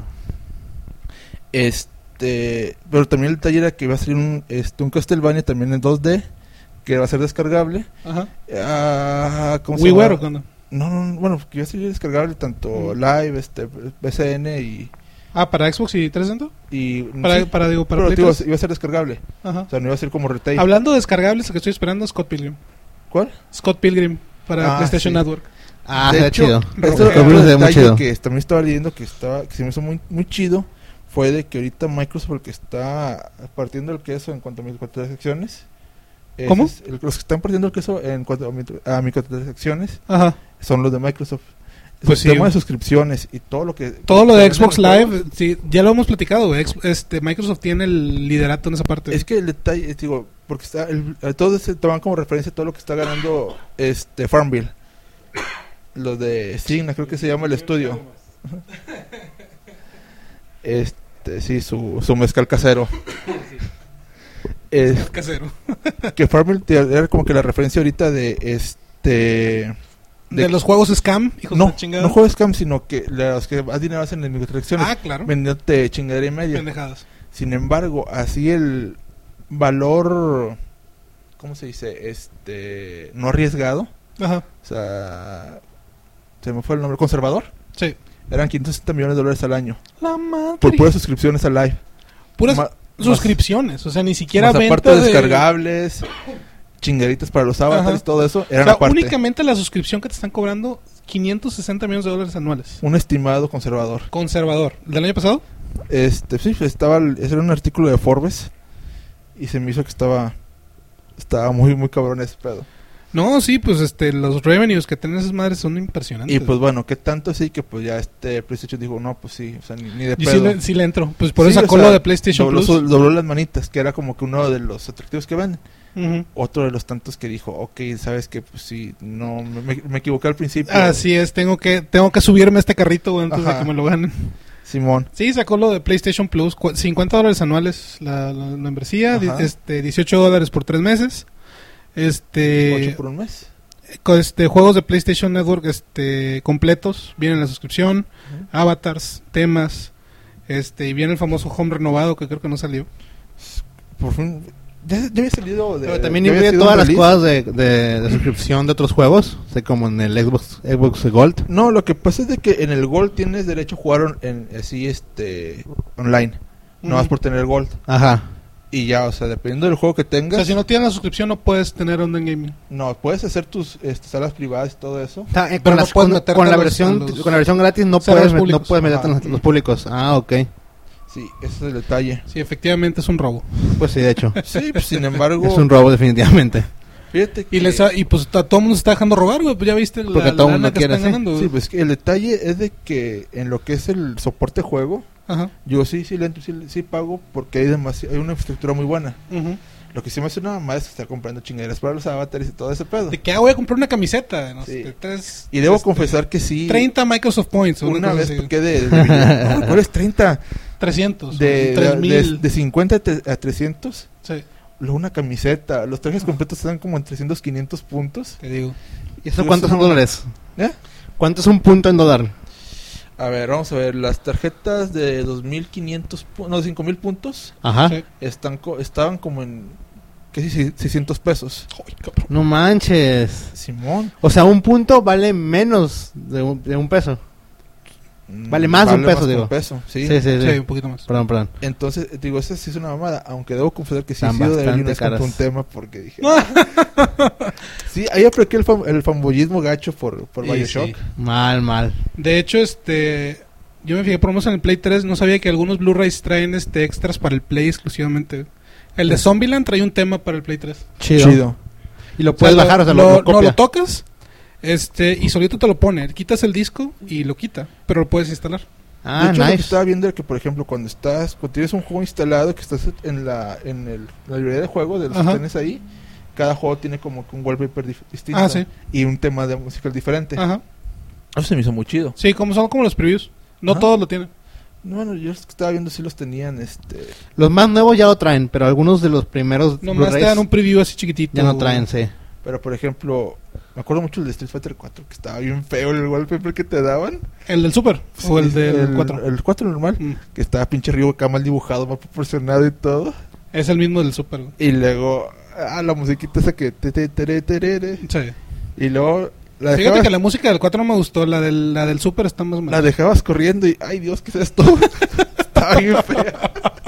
Este, pero también el taller era que iba a salir un, este, un Castlevania también en dos D, que va a ser descargable.
Ajá.
Ah, ¿cómo se
WiiWare
llama?
o cuándo?
No, no, bueno, que iba a salir descargable tanto
Mm.
live, este, B C N y...
Ah, para Xbox y trescientos sesenta.
y
Para,
sí,
para digo, para
pero
Play
digo,
tres.
iba a ser descargable.
Ajá.
O sea, no iba a ser como retail.
Hablando de descargables, lo que estoy esperando es Scott Pilgrim.
¿Cuál?
Scott Pilgrim para
Ah,
PlayStation
sí.
Network.
Ah,
De
se ve
hecho,
chido.
Esto,
Rockero.
otro
Se ve muy
detalle
chido.
que también estaba leyendo que estaba que se me hizo muy muy chido fue de que ahorita Microsoft el que está partiendo el queso en cuanto a microtransacciones. es-
¿Cómo?
es el- los que están partiendo el queso en cuanto a, micro- a microtransacciones
Ajá.
son los de Microsoft.
Pues
el
sí.
tema de suscripciones y todo lo que
Todo lo
que
de
venden
Xbox
los juegos.
Live, sí, ya lo hemos platicado, güey. Ex- este, Microsoft tiene el liderato en esa parte.
Es que el detalle, eh, digo, porque está el, eh, todos se toman como referencia todo lo que está ganando este Farmville. Lo de Signa, creo que se llama el estudio. Este, sí, su, su mezcal casero. Es,
casero.
que Farmville te- era como que la referencia ahorita de este...
De, los juegos scam, hijos de
No,
la chingada.
no juegos scam, sino que los que más dinero hacen en microtransacciones.
Ah, claro.
Vendiéndote chingadera y media.
Pendejadas.
Sin embargo, así el valor, ¿cómo se dice? Este, no arriesgado,
Ajá.
o sea, se me fue el nombre, conservador,
Sí.
eran quinientos sesenta millones de dólares al año,
La madre.
por puras suscripciones al live.
Puras
Ma-
suscripciones, o sea, ni siquiera
más
venta
aparte
de...
descargables, chingaditas para los avatares,
Ajá.
todo eso,
O
eran
sea,
aparte.
únicamente la suscripción que te están cobrando quinientos sesenta millones de dólares anuales.
Un estimado conservador.
Conservador. ¿Del año pasado?
Este, sí, estaba, el- ese era un artículo de Forbes y se me hizo que estaba, estaba muy, muy cabrón ese pedo.
No, sí, pues este, los revenues que tienen esas madres son impresionantes.
Y pues bueno, que tanto sí que pues ya este PlayStation dijo, no, pues sí, o sea, ni, ni de
Y
pedo.
sí le, sí le entro. Pues por
Sí,
eso
o
sacó
sea,
lo de PlayStation
dobló,
Plus.
su- dobló las manitas, que era como que uno de los atractivos que venden.
Ujú.
Otro de los tantos que dijo, ok, sabes que pues sí, no, me, me- me equivoqué al principio.
Así es, tengo que tengo que subirme a este carrito güey, antes
Ajá.
de que me lo ganen.
Simón.
Sí, sacó lo de PlayStation Plus, cu- cincuenta dólares anuales la, la membresía, di-
Ajá.
este dieciocho dólares por tres meses. Este
Ocho por un mes.
con este juegos de PlayStation Network este completos, viene la suscripción,
Ujú.
avatars, temas, este y viene el famoso home renovado que creo que no salió.
Por fin, ya, ya había salido de...
Pero también
ya había
incluye
sido
todas
un
las
release.
cosas de, de, de suscripción de otros juegos, o sea, como en el Xbox, Xbox Gold.
No, lo que pasa es de que en el Gold tienes derecho a jugar en, así, este, online. No vas
Ujú.
por tener el Gold.
Ajá.
Y ya, o sea, dependiendo del juego que
O
tengas,
sea, si no tienes la suscripción no puedes tener online gaming.
no, puedes hacer tus este, salas privadas y todo eso.
O sea, eh,
Pero
con,
no
las-
puedes
con-
meterte
con la
a los-
versión
a los
con la versión gratis no
servidores
puedes, met- no
públicos.
puedes meterte en
Ajá.
los, los públicos. Ah, ok.
Sí, ese es el detalle.
Sí, efectivamente es un robo.
Pues sí, de hecho.
Sí, pues, sin embargo,
Es un robo definitivamente.
fíjate que...
Y les ha- y pues a todo el mundo se está dejando robar, güey, pues ya viste la,
Porque
la
todo el
lana
mundo
que
quiere,
están
sí.
ganando,
Sí,
güey.
pues que el detalle es de que en lo que es el soporte juego,
Ajá.
yo sí, sí le entro, sí, sí pago porque hay demasi- hay una infraestructura muy buena.
Ujú.
Lo que sí me hace nada más es que está comprando chingaderas para los avatares y todo ese pedo.
De que ah, voy a comprar una camiseta, no
Sí.
sé, de tres,
Y debo
este,
confesar que sí,
treinta Microsoft Points.
una
cosa
vez
así.
quedé de, de- no, ¿cuál es treinta?
trescientos.
De,
tres
de,
mil.
de cincuenta a trescientos.
Sí,
Luego una camiseta. Los trajes completos están como en trescientos, quinientos puntos.
te digo.
¿Y eso
Yo
cuántos
soy
son
una-
dólares?
¿Eh?
¿Cuánto es un punto en dólar?
A ver, vamos a ver. Las tarjetas de dos mil quinientos, pu- no, cinco mil puntos
Ajá.
Sí.
están co- estaban como en casi se- seiscientos pesos.
Ay, cabrón.
No manches.
Simón.
O sea, un punto vale menos de un, de un peso. Vale más de un peso,
que
digo.
un peso, sí.
Sí, sí, sí.
Sí, un poquito más.
Perdón, perdón.
Entonces, eh, digo, esa sí es una mamada. Aunque debo confesar que sí
Están
he sido de
bastante
una vez contra
caras.
un tema porque dije... sí, ahí apliqué el, fam- el fanboyismo gacho por, por
Y
Bioshock.
sí.
Mal, mal.
De hecho, este... Yo me fijé por lo menos en el Play tres, no sabía que algunos Blu-rays traen este extras para el Play exclusivamente. El de Zombieland trae un tema para el Play tres.
Chido.
Chido.
Y lo
O sea,
puedes bajar, o sea, lo, lo
no
copia.
lo tocas, este, y solito te lo pone. Quitas el disco y lo quita, pero lo puedes instalar.
Ah,
de hecho, lo que
nice.
estaba viendo era que, por ejemplo, cuando estás, cuando tienes un juego instalado, que estás en la, en el, la librería de juegos de los
Ajá.
que tienes ahí, cada juego tiene como que un wallpaper dif- distinto
Ah, sí.
y un tema de musical diferente.
Ajá.
Eso se me hizo muy chido.
Sí, como son como los previews. No
Ajá.
todos lo tienen.
No, bueno, yo los que estaba viendo sí los tenían, este...
Los más nuevos ya lo traen, pero algunos de los primeros
Nomás te
Blu-rays
dan un preview así chiquitito.
ya no traen, sí.
Pero, por ejemplo, me acuerdo mucho el de Street Fighter cuatro, que estaba bien feo el wallpaper que te daban.
¿El del Super? ¿O el
Sí,
del cuatro?
El cuatro normal,
Mm.
que estaba pinche Ryu acá mal dibujado, mal proporcionado y todo.
Es el mismo del Super. güey.
Y luego, ah, la musiquita esa que... te, te, tere, terere.
Sí.
Y luego la
Fíjate
dejabas,
que la música del cuatro no me gustó. La del, la del Super está más o menos.
la dejabas corriendo y... ¡Ay, Dios! ¿Qué es esto? Estaba bien fea.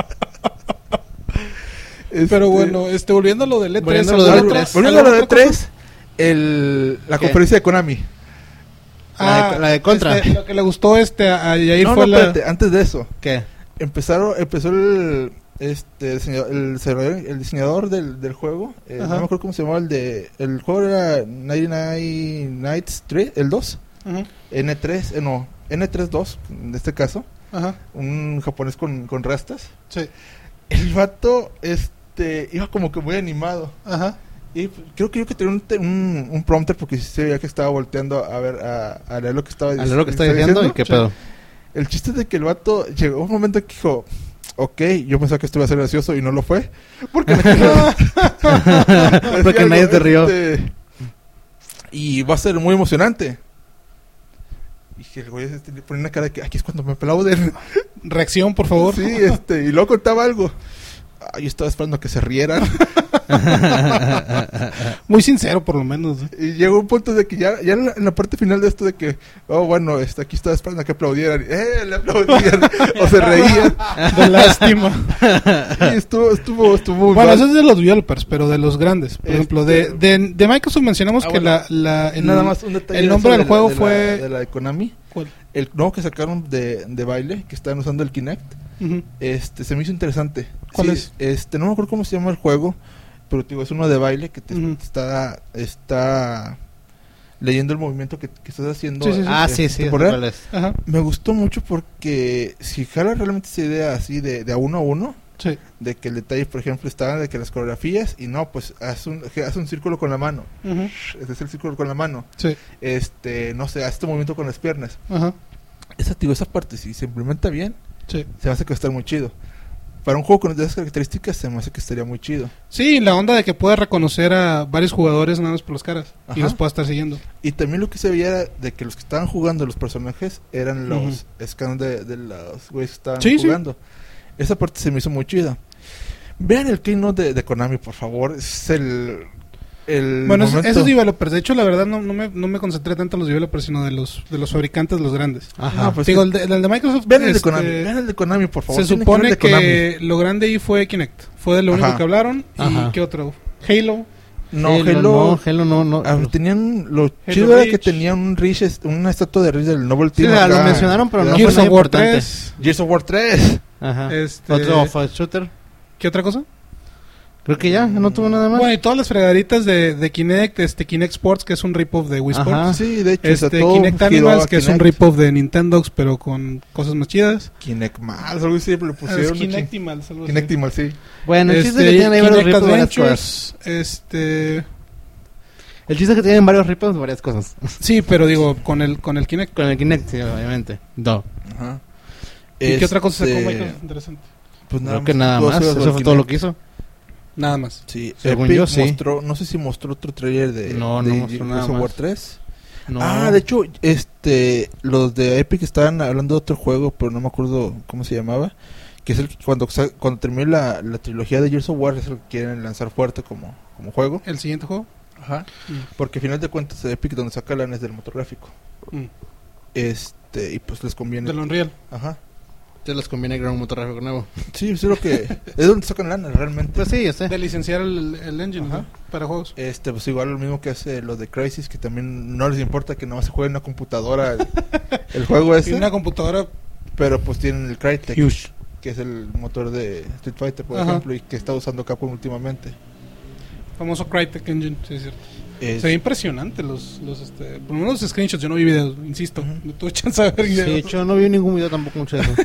Este,
Pero bueno, este, volviendo a lo del E tres.
Volviendo a lo del
¿alguna
E
otra-
tres.
volviendo a lo de
alguna otra cosa?
tres, el, la
¿Qué?
conferencia de Konami.
La de- la de Contra.
este, lo que le gustó este a a Yair
No,
fue
no,
la...
espérate, antes de eso.
¿Qué?
Empezaron, empezó el... Este, diseñador, el, desarrollador- el diseñador del, del juego, eh, no
Ajá.
me acuerdo cómo se llamaba el de... El juego era noventa y nueve Nights tres, el dos.
Ajá,
N tres, eh, no, N tres dos, en este caso.
ajá,
Un japonés con, con rastas.
sí,
El vato, este, iba como que muy animado.
ajá.
Y pues, creo que yo que tenía un, te- un, un prompter porque sí se veía que estaba volteando a ver, a, a leer lo que estaba
A leer lo que está diciendo y qué
Sí.
pedo.
El chiste es de que el vato llegó un momento que dijo, ok, yo pensaba que esto iba a ser gracioso y no lo fue. Porque,
Porque nadie te rió.
Este, y va a ser muy emocionante. Y que el güey este, le ponía una cara de que aquí es cuando me aplauden.
Reacción, por favor.
Sí, este, y luego contaba algo. Ah, yo estaba esperando que se rieran.
Muy sincero, por lo menos. ¿eh?
Y llegó un punto de que ya, ya en, la, en la parte final de esto de que, oh, bueno, este, aquí estaba esperando a que aplaudieran. Y, eh, le aplaudían. O se reían.
De lástima.
Y estuvo, estuvo, estuvo muy
Bueno,
mal.
eso es de los developers, pero de los grandes. Por
Este-
ejemplo, de, de, de Microsoft mencionamos
Ah,
que
bueno.
la, la, el,
Nada más un detalle
el
de
nombre
eso
del
de
juego
la- de
fue...
la, de la de Konami.
¿Cuál?
El nuevo que sacaron de, de baile, que estaban usando el Kinect,
Ujú.
este, se me hizo interesante.
¿Cuál
Sí,
es?
Este, no me acuerdo cómo se llama el juego, pero te digo, es uno de baile que te
Ujú.
está, está leyendo el movimiento que, que estás haciendo.
Sí, sí, sí.
Ah,
este,
sí, sí.
por él.
¿cuál es?
Ajá,
Me gustó mucho porque si jala realmente esa idea así de, de a uno a uno,
sí.
de que el detalle, por ejemplo, está de que las coreografías, y no, pues haz un, haz un círculo con la mano.
Ujú.
Ese es el círculo con la mano.
Sí,
Este, no sé, haz este movimiento con las piernas.
ajá,
Esa, digo, esa parte, si se implementa bien,
sí.
se me hace que va a estar muy chido. Para un juego con esas características, se me hace que estaría muy chido.
Sí, la onda de que puedas reconocer a varios jugadores nada más por las caras.
Ajá.
Y los puedas estar siguiendo.
Y también lo que se veía era de que los que estaban jugando los personajes eran los scans de, de los güeyes que estaban
Sí, sí.
jugando. Esa parte se me hizo muy chida. Vean el keynote de, de Konami, por favor. Es el... el
Bueno, es-
momento-
esos developers. De hecho, la verdad, no, no, me, no me concentré tanto en los developers, sino de los, de los fabricantes, los grandes.
Ajá.
No, pues
Digo,
sí.
el de, el de Microsoft.
Vean el de
este,
Konami. Vean el de Konami, por favor.
se
Tienen
supone
ver
que,
el de Konami.
lo grande ahí fue Kinect. Fue de lo único
Ajá.
que hablaron.
Ajá.
¿Y qué otro? Halo.
No,
Halo,
Halo...
no, Halo no, no.
ah, tenían... Lo
Halo
chido era que
Reach.
tenían un Reach, este, una estatua de Reach del Novel
Sí,
Team.
o sea, lo
acá.
mencionaron, pero no
Era-
fue
Gears
nada
of War
importante.
tres.
Gears of War tres.
Ajá.
Este-
Otro fue shooter.
¿Qué otra cosa?
Creo que ya, no tuvo nada más.
Bueno, y todas las fregaditas de, de Kinect, este Kinect Sports, que es un rip-off de Wii
Ajá.
Sports.
Sí, de hecho, o sea,
Este,
todo
Kinect
giró
Animals,
a
que es un
Kinect.
rip-off de Nintendox, pero con cosas más chidas.
Kinect Mal, algo así le
Ah, es
pusieron.
Kinectimals, algo así.
Kinectimal, sí.
Bueno, el chiste
Este,
es que tienen ahí varios
Kinect
ripos de varias cosas.
Adventures, este...
El chiste es que tienen varios ripos de varias cosas.
Sí, pero digo, con el, con el Kinect.
Con el Kinect, sí, obviamente. No.
Ajá.
¿Y qué otra cosa sacó
Este,
Microsoft interesante?
Pues nada
Creo que
más,
nada
todo
más,
eso
eso
del
fue todo lo
Kinect.
que hizo.
Nada más.
Sí,
Según
Epic
yo, sí.
mostró, no sé si mostró otro trailer de,
No,
de
no mostró
Gears
nada
of War
más.
tres.
No.
Ah, de hecho, este, los de Epic estaban hablando de otro juego, pero no me acuerdo cómo se llamaba, que es el cuando sa- cuando termine la, la trilogía de Gears of War es el que quieren lanzar fuerte como, como juego.
¿El siguiente juego?
Ajá.
Mm.
Porque al final de cuentas Epic donde saca lana es del motor gráfico.
Mm.
Este, y pues les conviene.
Del Unreal.
Ajá.
Ya les conviene crear un motor gráfico nuevo.
Sí, es lo que es donde sacan lana realmente.
Pues sí, ya sé.
De licenciar el, el engine,
Ajá.
¿no? Para juegos.
Este, pues igual lo mismo que hace los de Crysis, que también no les importa que nomás se juegue en una computadora el, el juego
Y
ese,
una computadora
pero pues tienen el Crytek,
Huge.
que es el motor de Street Fighter, por
Ajá.
ejemplo, y que está usando Capcom últimamente.
famoso Crytek Engine, sí es cierto.
Es-
Se ve impresionante los, los este, por lo menos los screenshots, yo no vi videos, insisto,
Ujú.
no tuve chance de ver
Sí,
videos.
de hecho, no vi ningún video tampoco mucho de eso.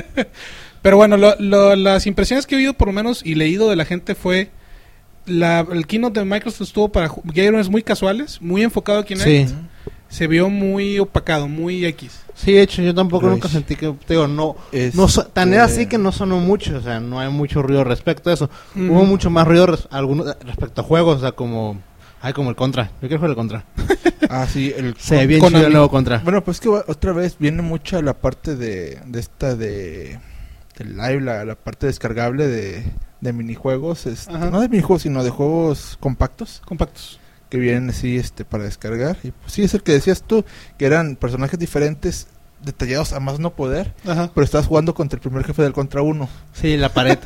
Pero bueno, lo- lo- las impresiones que he oído por lo menos y leído de la gente fue la, el keynote de Microsoft estuvo para ju- gamers muy casuales, muy enfocado a Kinect.
Sí.
Se vio muy opacado, muy X.
Sí, de hecho, yo tampoco
Right.
nunca sentí que, te digo, no,
Este-
no so- tan era así que no sonó mucho, o sea, no hay mucho ruido respecto a eso.
Mm.
Hubo mucho más ruido res- algunos, respecto a juegos, o sea, como, ay, como el Contra. Yo quiero jugar el Contra.
Ah, sí, el
Se ve bien
Konami.
chido el nuevo Contra.
Bueno, pues que va- otra vez viene mucha la parte de, de esta de, de live, la, la parte descargable de, de minijuegos, este,
Ajá.
no de minijuegos, sino de juegos compactos
Compactos.
que vienen así este para descargar. Y pues sí, es el que decías tú, que eran personajes diferentes, detallados a más no poder,
Ajá.
pero estabas jugando contra el primer jefe del Contra uno.
Sí, la pared.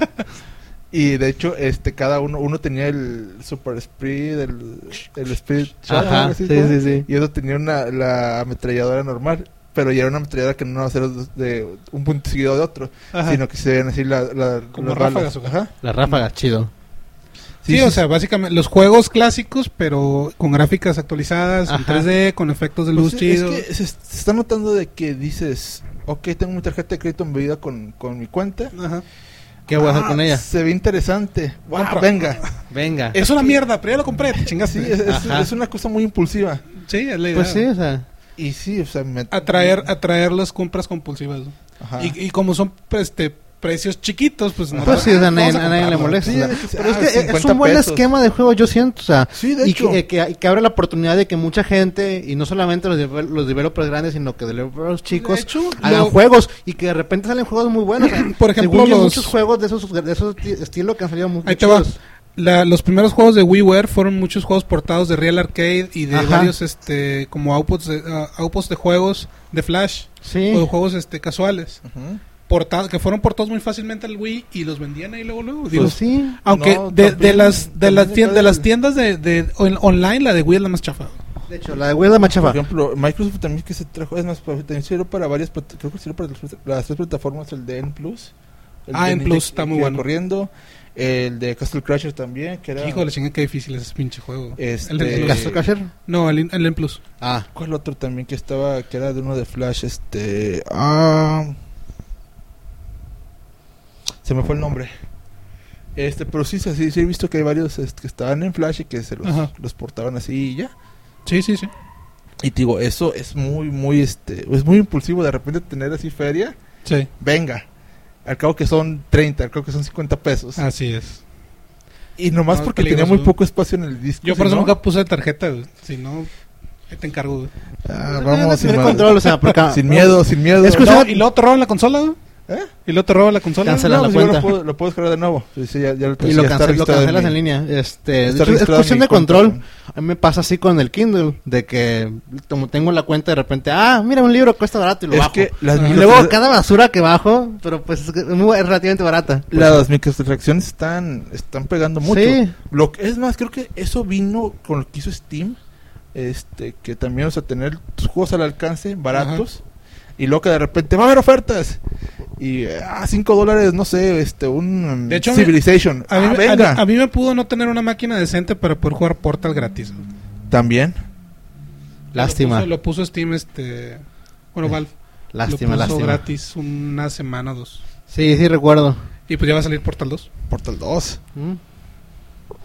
Y de hecho, este cada uno uno tenía el Super Speed, el, el Speed Shot,
Ajá,
algo así,
sí,
¿no?
sí, sí.
Y otro tenía una, la ametralladora normal, pero ya era una ametralladora que no iba a ser de un punto seguido de otro,
Ajá.
sino que se veían así la, la,
Como
las
ráfagas,
balas.
¿o qué?
Ajá.
La ráfaga, chido.
Sí,
Sí,
o
sí,
sea, básicamente los juegos clásicos, pero con gráficas actualizadas, en
Ajá.
tres D, con efectos de luz
Pues,
chidos.
es que se, se está notando de que dices, ok, tengo mi tarjeta de crédito embebida con, con mi cuenta.
Ajá.
¿Qué voy a hacer
Ah,
con ella?
Se ve interesante. Wow,
Compra.
venga.
Venga.
Es una mierda, pero ya lo compré, te chingaste.
Sí, es, es-
Ajá.
es una cosa muy impulsiva.
Sí, es la idea.
Pues sí, o sea.
Y sí, o sea, me...
Atraer, atraer las compras compulsivas. ¿no?
Ajá.
Y, y como son este precios chiquitos, pues no.
Pues sí, o sea, a nadie,
vamos a
a nadie le
comprarlo.
molesta.
Sí,
o sea.
de que-
Pero es
ah,
que es
cincuenta
un buen
pesos.
esquema de juego, yo siento, o sea.
Sí, de
y
hecho.
que, que, que abre la oportunidad de que mucha gente, y no solamente los, devel- los developers grandes, sino que developers chicos,
De hecho,
hagan
lo-
juegos y que de repente salen juegos muy buenos. o sea,
Por ejemplo,
según yo,
los-
muchos juegos de esos, de esos ti- estilo que han salido muy
Ahí te va.
chidos.
La- los primeros juegos de WiiWare fueron muchos juegos portados de Real Arcade y de
Ajá.
varios este como outputs de, ah, outputs de juegos de Flash
Sí.
o de juegos este casuales.
Ujú.
Portados, que fueron portados muy fácilmente al Wii y los vendían ahí luego luego. Digo,
Pues sí.
aunque
No,
de, de
también-
las de
también
las
acá
tiendas, de las
del-
tiendas de, de on- online, la de Wii es la más chafa.
De hecho, la de Wii es la más chafa.
Por ejemplo, Microsoft también que se trajo, es más, también sirve para varias, plat- creo que sirve para las, las tres plataformas, el de N Plus. El
Ah,
de
N
Ninja
Plus está
que
muy
iba
bueno.
corriendo, el de Castle Crasher también, que era...
Híjole, chinga, qué difícil es ese pinche juego.
Este-
El de
¿El
Eh,
Castle Crasher?
No, el, el N Plus.
Ah.
¿Cuál otro también que estaba, que era de uno de Flash, este... Ah... Se me fue el nombre. Este, pero sí, sí, sí he visto que hay varios este, que estaban en Flash y que se los,
Ajá.
los portaban así y ya.
Sí, sí, sí.
Y te digo, eso es muy, muy, este, es muy impulsivo de repente tener así feria.
Sí,
Venga, al cabo que son treinta, al cabo que son cincuenta pesos.
así es.
Y nomás
No,
porque
peligroso.
tenía muy poco espacio en el disco.
Yo por
si
eso
no-
nunca puse tarjeta, güey. Si no, ahí te encargo, güey.
Ah,
Eh,
vamos, sin,
tener
ma-
control, o sea, porque-
sin miedo, sin miedo.
Es que-
No, y luego te roban la consola, güey.
¿Eh?
Y luego te roban la consola.
Cancela.
No,
la
pues yo
cuenta.
lo puedo, lo puedo descargar de nuevo. Sí, sí, ya, ya lo
Y lo,
ya está
cancel- lo
registrado
cancelas
mi-
en línea. Este, de
está
hecho, es
registrado
cuestión
mi
de
cuenta
control.
con-
A mí me pasa así con el Kindle, de que como tengo la cuenta de repente, ah, mira, un libro cuesta barato y lo
Es
bajo.
que las,
Ah.
Y
micro-
luego cada basura que bajo, pero pues es, que es muy- es relativamente barata.
las microtransacciones están, están pegando mucho.
Sí.
Lo que, es más, creo que eso vino con lo que hizo Steam. Este, que también, o sea, tener tus juegos al alcance, baratos. Y luego que de repente va a haber ofertas. Y a cinco dólares, no sé, este, un
De hecho,
Civilization.
A mí,
Ah,
me-
venga.
a, a mí me pudo no tener una máquina decente para poder jugar Portal gratis. güey.
También.
Lástima.
Lo puso, lo puso Steam, este... Bueno, Valve.
Lástima,
lo puso
lástima.
gratis una semana o dos.
Sí, sí recuerdo.
Y pues ya va a salir Portal dos.
Portal dos.
Mm.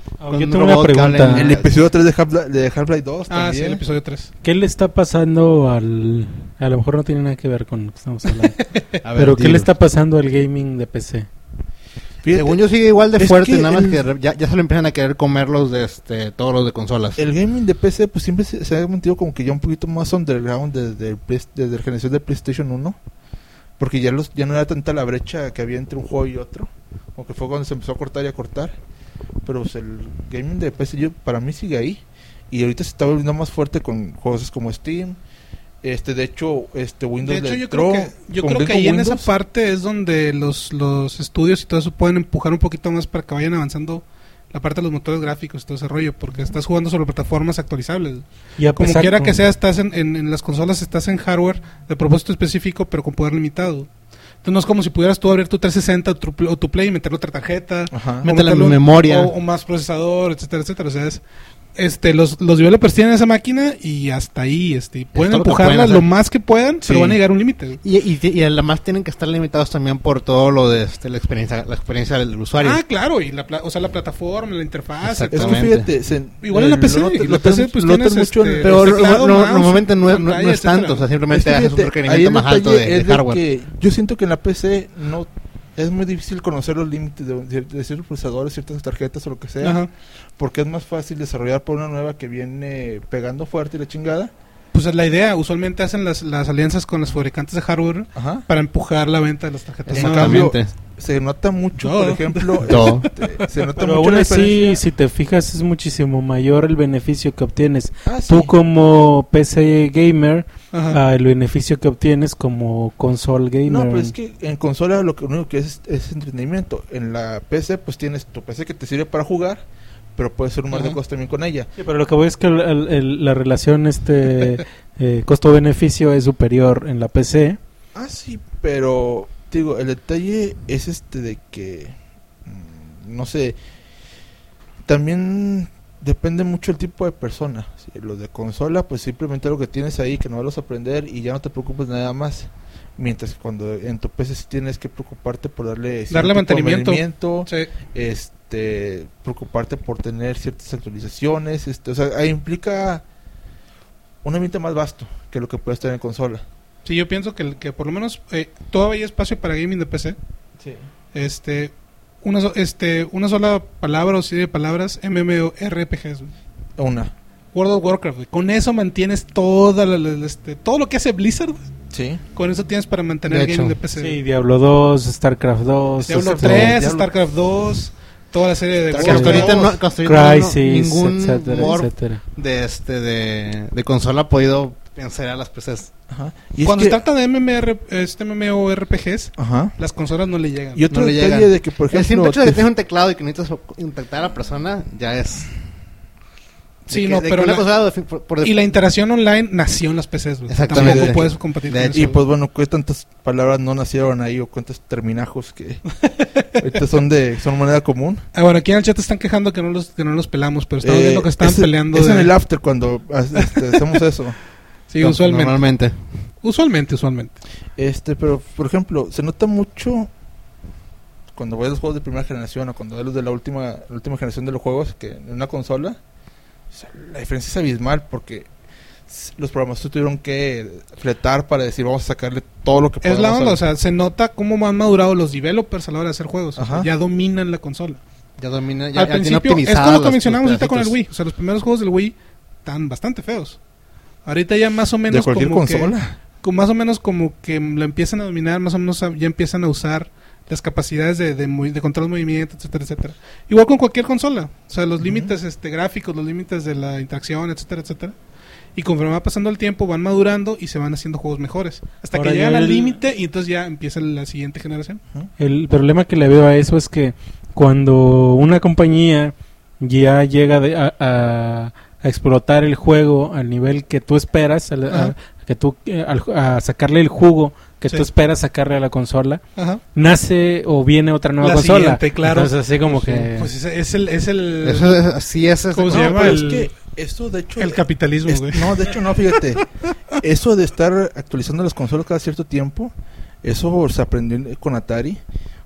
Oh,
Con
yo
un
tengo una
robot que
pregunta.
habla en-
El episodio tres de Half- de Half-Life dos
Ah, sí,
también.
el episodio tres.
¿Qué le está pasando al... A lo mejor no tiene nada que ver con lo que estamos hablando.
A ver,
Pero ¿qué
dilo.
le está pasando al gaming de P C?
Fíjate,
Según yo sigue igual de
es
fuerte,
que
nada más
el-
que re- ya, ya se lo empiezan a querer comer los de este, todos los de consolas.
el gaming de P C pues siempre se, se ha mantenido como que ya un poquito más underground desde, el Play- desde la generación de PlayStation uno. Porque ya los ya no era tanta la brecha que había entre un juego y otro. Aunque fue cuando se empezó a cortar y a cortar. Pero pues, el gaming de P C yo, para mí sigue ahí. Y ahorita se está volviendo más fuerte con juegos como Steam. Este, de hecho, este Windows
De hecho,
le
yo
entró
creo que, yo
con
creo que
Windows.
ahí en esa parte es donde los, los estudios y todo eso pueden empujar un poquito más para que vayan avanzando la parte de los motores gráficos y todo ese rollo, porque estás jugando sobre plataformas actualizables.
Y a
Como
pesar-
quiera que sea, estás en, en, en las consolas, estás en hardware de propósito específico, pero con poder limitado. Entonces no es como si pudieras tú abrir tu trescientos sesenta o tu, pl- o tu Play y meterle otra tarjeta,
Ajá.
o
Métele
meterle un-
memoria.
o, o más procesador, etcétera, etcétera. O sea, es, este, los, los developers tienen esa máquina y hasta ahí, este, y pueden
todo lo que
empujarla
pueden
lo
hacer.
más que puedan,
Sí.
pero van a llegar a un límite.
Y, y, y además tienen que estar limitados también por todo lo de este, la experiencia la experiencia del usuario.
Ah, claro, y la, pla- o sea, la plataforma, la interfaz,
Exacto.
Es que
Exactamente.
fíjate, se-
Igual en la
eh,
P C,
lo notas-
y la
lo notas-
P C, pues,
lo notas
tienes,
mucho en-
este,
Pero
el teclado,
no- no-
mouse,
normalmente no es, no-
pantalla,
no es tanto, o sea,
etcétera.
simplemente
Es que
haces un
fíjate, ahí
requerimiento
el
más alto
detalle
de,
es
de hardware.
que yo siento que en la P C no es muy difícil conocer los límites de, de- de ciertos procesadores, ciertas tarjetas o lo que sea,
Ajá.
porque es más fácil desarrollar por una nueva que viene pegando fuerte y la chingada.
Pues es la idea, usualmente hacen las, las alianzas con los fabricantes de hardware
Ajá.
para empujar la venta de las tarjetas.
En
nuevas.
cambio,
Exactamente.
se nota mucho,
No.
por ejemplo,
No.
este, se nota
Pero
mucho
aún
la
así,
diferencia.
si te fijas, es muchísimo mayor el beneficio que obtienes.
Ah, sí.
Tú como P C gamer,
Ajá.
ah, el beneficio que obtienes como console gamer.
No, pero es que en consola lo que único que es es entretenimiento. En la P C pues tienes tu P C que te sirve para jugar, pero puedes hacer un mar de
Ajá.
cosas también con ella.
Sí, pero lo que voy es que el- el- el- la relación este eh, costo-beneficio es superior en la P C.
Ah, sí, pero digo, el detalle es este de que mm, no sé, también depende mucho el tipo de persona. Si los de consola, pues simplemente lo que tienes ahí que no vas a aprender y ya no te preocupes de nada más. Mientras que cuando en tu P C sí tienes que preocuparte por darle cierto
Darle
tipo de
mantenimiento.
mantenimiento,
Sí.
este preocuparte por tener ciertas actualizaciones, este, o sea, ahí implica un ambiente más vasto que lo que puedes tener en consola.
Sí, yo pienso que, el- que por lo menos eh, todavía hay espacio para gaming de P C.
Sí.
Este, una, so- este, una sola palabra o serie de palabras, MMORPGs. güey.
Una.
World of Warcraft, güey. Con eso mantienes toda la- la- este, todo lo que hace Blizzard, güey.
Sí.
Con eso tienes para mantener
De
gaming
hecho.
de P C.
Sí, Diablo dos, StarCraft dos,
Diablo
este,
tres,
Diablo-
StarCraft dos, toda la serie de
Starcraft
Que hasta
Warcraft
ahorita
dos.
no, que hasta ahorita no-
Crisis,
ningún
etcétera,
morph
etcétera.
de este de, de consola ha podido vencer a las P Cs.
Ajá. Y es
Cuando
que-
se trata de MMR, este MMORPGs,
Ajá.
las consolas no le llegan.
Y otro
No le
detalle
llegan.
de que, por
El simple
ejemplo,
hecho de que
te-
tienes un teclado y que necesitas contactar a la persona ya es.
Sí,
de que-
no,
de que
pero
una
la-
consola de- por- por-
Y la interacción online nació en las P Cs, güey.
Exactamente.
Tampoco puedes compartir
De
con
hecho.
y
eso,
pues bueno, ¿qué tantas palabras no nacieron ahí o cuántos terminajos que ahorita son de son moneda común?
Ah, bueno, aquí en el chat están quejando que no los, que no los pelamos, pero estamos
Eh,
viendo que están
es-
peleando.
Es
de-
en el after cuando este, hacemos eso.
Sí,
no,
usualmente.
Normalmente.
Usualmente, usualmente.
Este, pero por ejemplo, se nota mucho cuando ves los juegos de primera generación o cuando ves los de la última la última generación de los juegos que en una consola, o sea, la diferencia es abismal porque s- los programadores tuvieron que fletar para decir vamos a sacarle todo lo que
Es la
podamos
onda,
al-
o sea, se nota cómo han madurado los developers a la hora de hacer juegos. O sea,
Ajá.
ya dominan la consola.
Ya domina. Ya,
Al
ya tiene
principio, es
optimizadas
como lo que
los-
mencionamos
los
ahorita con el
pedacitos.
Wii. O sea, los primeros juegos del Wii están bastante feos. Ahorita ya más o menos
de cualquier
como que-
consola.
con más o menos como que lo empiezan a dominar, más o menos a- ya empiezan a usar las capacidades de, de, movi- de control de movimiento, etcétera, etcétera. Igual con cualquier consola. O sea, los
Ujú.
límites este, gráficos, los límites de la interacción, etcétera, etcétera. Y conforme va pasando el tiempo, van madurando y se van haciendo juegos mejores. Hasta
Ahora
que
ya
llegan al
el-
límite y entonces ya empieza la siguiente generación.
El problema que le veo a eso es que cuando una compañía ya llega de- a, a- a explotar el juego al nivel que tú esperas, al- a,
Ajá.
que tú eh, al- a sacarle el jugo que
Sí.
tú esperas sacarle a la consola,
Ajá.
nace o viene otra nueva
La
consola.
siguiente, claro.
Entonces así como
Sí,
que
Pues ese es el, es el,
Eso es, así es. es-
¿Cómo se
No,
llama?
pero
El-
es que esto de hecho
el capitalismo,
es-
güey.
no, de hecho no, fíjate. Eso de estar actualizando las consolas cada cierto tiempo, eso se aprendió con Atari,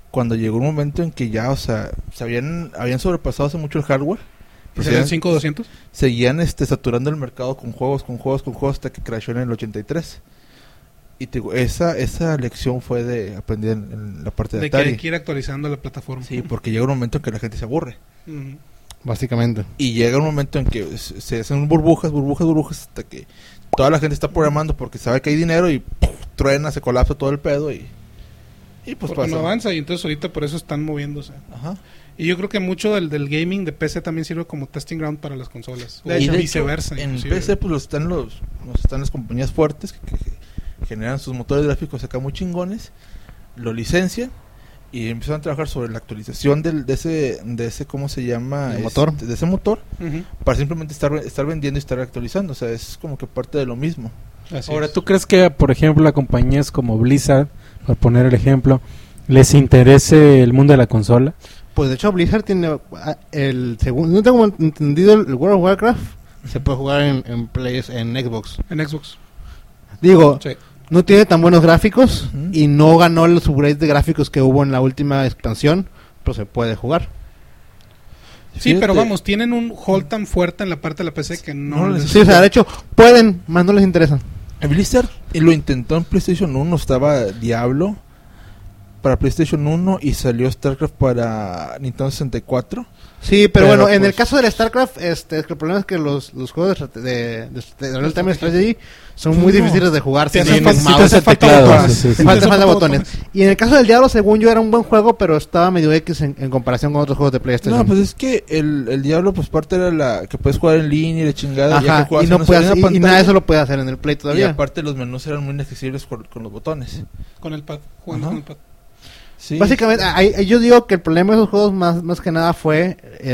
cuando llegó un momento en que ya, o sea, se habían, habían sobrepasado hace mucho el hardware.
¿Y serían cinco doscientos?
Seguían este, saturando el mercado con juegos, con juegos, con juegos, hasta que crashó en el ochenta y tres. Y te digo, esa, esa lección fue de aprender en, en la parte de,
De que
Atari.
hay que ir actualizando la plataforma.
Sí, porque llega un momento en que la gente se aburre.
Ujú.
Básicamente.
Y llega un momento en que se se hacen burbujas, burbujas, burbujas, hasta que toda la gente está programando porque sabe que hay dinero y ¡puf! Truena, se colapsa todo el pedo y, y pues
Porque
pasa.
no avanza y entonces ahorita por eso están moviéndose.
Ajá.
Y yo creo que mucho del, del gaming de P C también sirve como testing ground para las consolas.
De
o
hecho,
viceversa.
En
inclusive.
P C pues los están los, los están las compañías fuertes que, que generan sus motores gráficos acá muy chingones, lo licencian y empiezan a trabajar sobre la actualización del, de ese de ese cómo se llama
¿El motor?
Este, de ese motor
Ujú.
para simplemente estar estar vendiendo y estar actualizando, o sea, es como que parte de lo mismo.
Así
Ahora,
es.
¿tú crees que, por ejemplo, a compañías como Blizzard, por poner el ejemplo, les interese el mundo de la consola?
Pues de hecho Blizzard tiene ah, el segundo, no tengo entendido, el World of Warcraft se puede jugar en, en Play, en Xbox.
En Xbox.
Digo,
Sí.
no tiene tan buenos gráficos
Ujú.
y no ganó los upgrades de gráficos que hubo en la última expansión, pero se puede jugar.
Sí,
Fíjate,
pero vamos, tienen un hold tan fuerte en la parte de la P C que no,
No
les...
les-
Sí, o sea, de hecho pueden, más no les interesa.
Blizzard eh, lo intentó en PlayStation uno, estaba Diablo para PlayStation uno y salió StarCraft para Nintendo sesenta y cuatro.
Sí, pero,
Pero,
bueno, en
pues-
el caso del StarCraft, este, es que el problema es que los, los juegos de, de, de, de Real Time Strategy son muy
No.
difíciles de jugar.
Te
sin
hace
el
falta-
mouse.
sí te hace falta
teclado,
botones.
sí, sí,
Te
sí.
falta
Te
falta
falta
botones. Y en el caso del Diablo, según yo, era un buen juego, pero estaba medio X en, en comparación con otros juegos de PlayStation.
No, pues es que el, el Diablo, pues parte era la que puedes jugar en línea y la chingada. ya
Ajá,
que juegas
y, no
en una
puedes,
sola
y, y
pantalla,
nada de eso lo puede hacer en el Play
y
todavía.
aparte los menús eran muy inaccesibles con, con los botones.
Con el pad, jugando
Ajá.
con el pad.
Sí.
Básicamente, ahí- ahí yo digo que el problema de esos juegos más, más que nada fue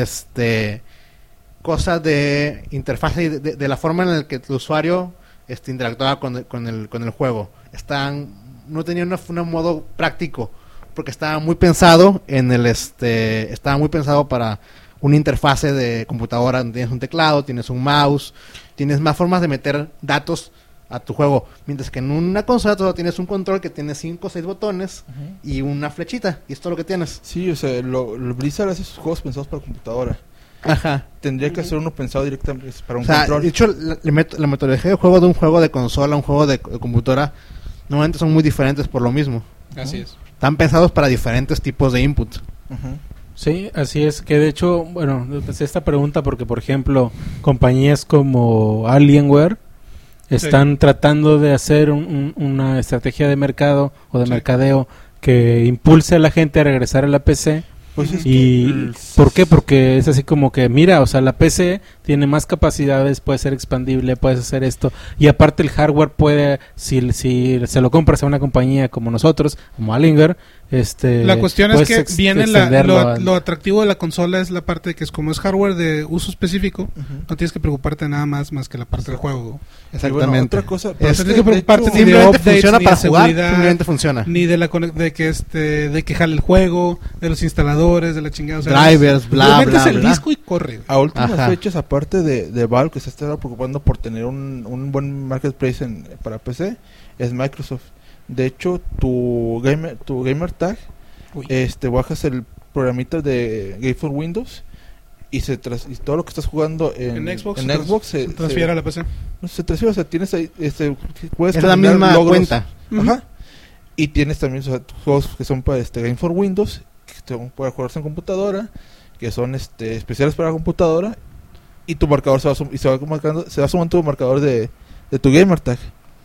este cosas de interfaz y de, de- de la forma en la que el usuario este, interactuaba con el, con el, con el juego. Están, no tenía una- un modo práctico, porque estaba muy pensado en el este estaba muy pensado para una interfase de computadora donde tienes un teclado, tienes un mouse, tienes más formas de meter datos a tu juego, mientras que en una consola solo tienes un control que tiene cinco o seis botones
Ujú.
y una flechita, y es todo lo que tienes.
Sí, o sea, lo, lo Blizzard hace sus juegos pensados para computadora.
Ajá.
Tendría que hacer uno pensado directamente para un
O sea,
control.
de hecho, la, la met- la metodología de juego de un juego de consola a un juego de, de computadora normalmente son muy diferentes por lo mismo.
Así es.
Están pensados para diferentes tipos de input.
Ujú.
Sí, así es, que de hecho, bueno, empecé esta pregunta porque, por ejemplo, compañías como Alienware están tratando de hacer un- un- una estrategia de mercado o de
Sí.
mercadeo que impulse a la gente a regresar a la P C.
Pues es
¿Y
que el-
por qué? Porque es así como que, mira, o sea, la P C tiene más capacidades, puede ser expandible, puedes hacer esto. Y aparte el hardware puede, si, si se lo compras a una compañía como nosotros, como Alienware, este...
La cuestión es
puedes
que
ex-
viene la,
extenderlo
lo,
a-
lo atractivo de la consola es la parte de que es como es hardware de uso específico,
Ujú.
no tienes que preocuparte nada más más que la parte del juego.
Y bueno, otra cosa, pero
Es-
es
tienes
que,
que preocuparte
de hecho,
ni de
Simplemente
updates,
funciona
ni
para
de
jugar,
seguridad,
simplemente funciona.
ni de la conec- de que este de que jale el juego, de los instaladores, de la chingada, o sea,
Drivers,
es-
bla,
tú metes
bla,
el
bla.
disco y corre.
a últimas
Ajá.
fechas, aparte de, de Valve, que se está preocupando por tener un, un buen marketplace en, para P C, es Microsoft. De hecho, tu gamer, tu gamer tag,
Uy.
este bajas el programita de Game for Windows y se tras- y todo lo que estás jugando en,
En Xbox
en
se trans-
Xbox se,
se transfiere
se-
a la P C.
no, se transfiere, o sea, tienes ahí, este, puedes
Es la
combinar
misma
logros.
cuenta.
Ajá. Y tienes también, o sea, tus juegos que son para este Game for Windows, que son para jugarse en computadora, que son este especiales para computadora, y tu marcador se va, sum- y se va marcando, se va sumando tu marcador de, de tu gamer tag.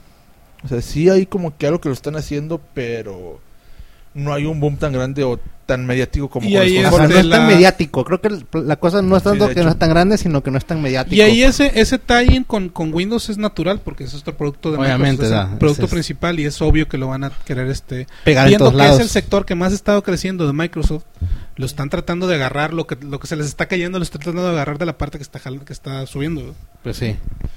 O sea, sí hay como que algo que lo están haciendo, pero no hay un boom tan grande o tan mediático como
Y
con
ahí
las
es
O sea,
consolas.
no
de
es tan
la-
mediático. Creo que el- la cosa no es
Sí,
tanto
de
que
hecho.
no es tan grande, sino que no es tan mediático.
Y ahí ese ese tie-in con, con Windows es natural porque es nuestro producto de
Obviamente,
Microsoft, es el
da,
producto
ese es-
principal y es obvio que lo van a querer este
pegar en
viendo
todos
que
lados.
es el sector que más ha estado creciendo de Microsoft, lo están tratando de agarrar, lo que lo que se les está cayendo lo están tratando de agarrar de la parte que está jal- que está subiendo.
Pues sí.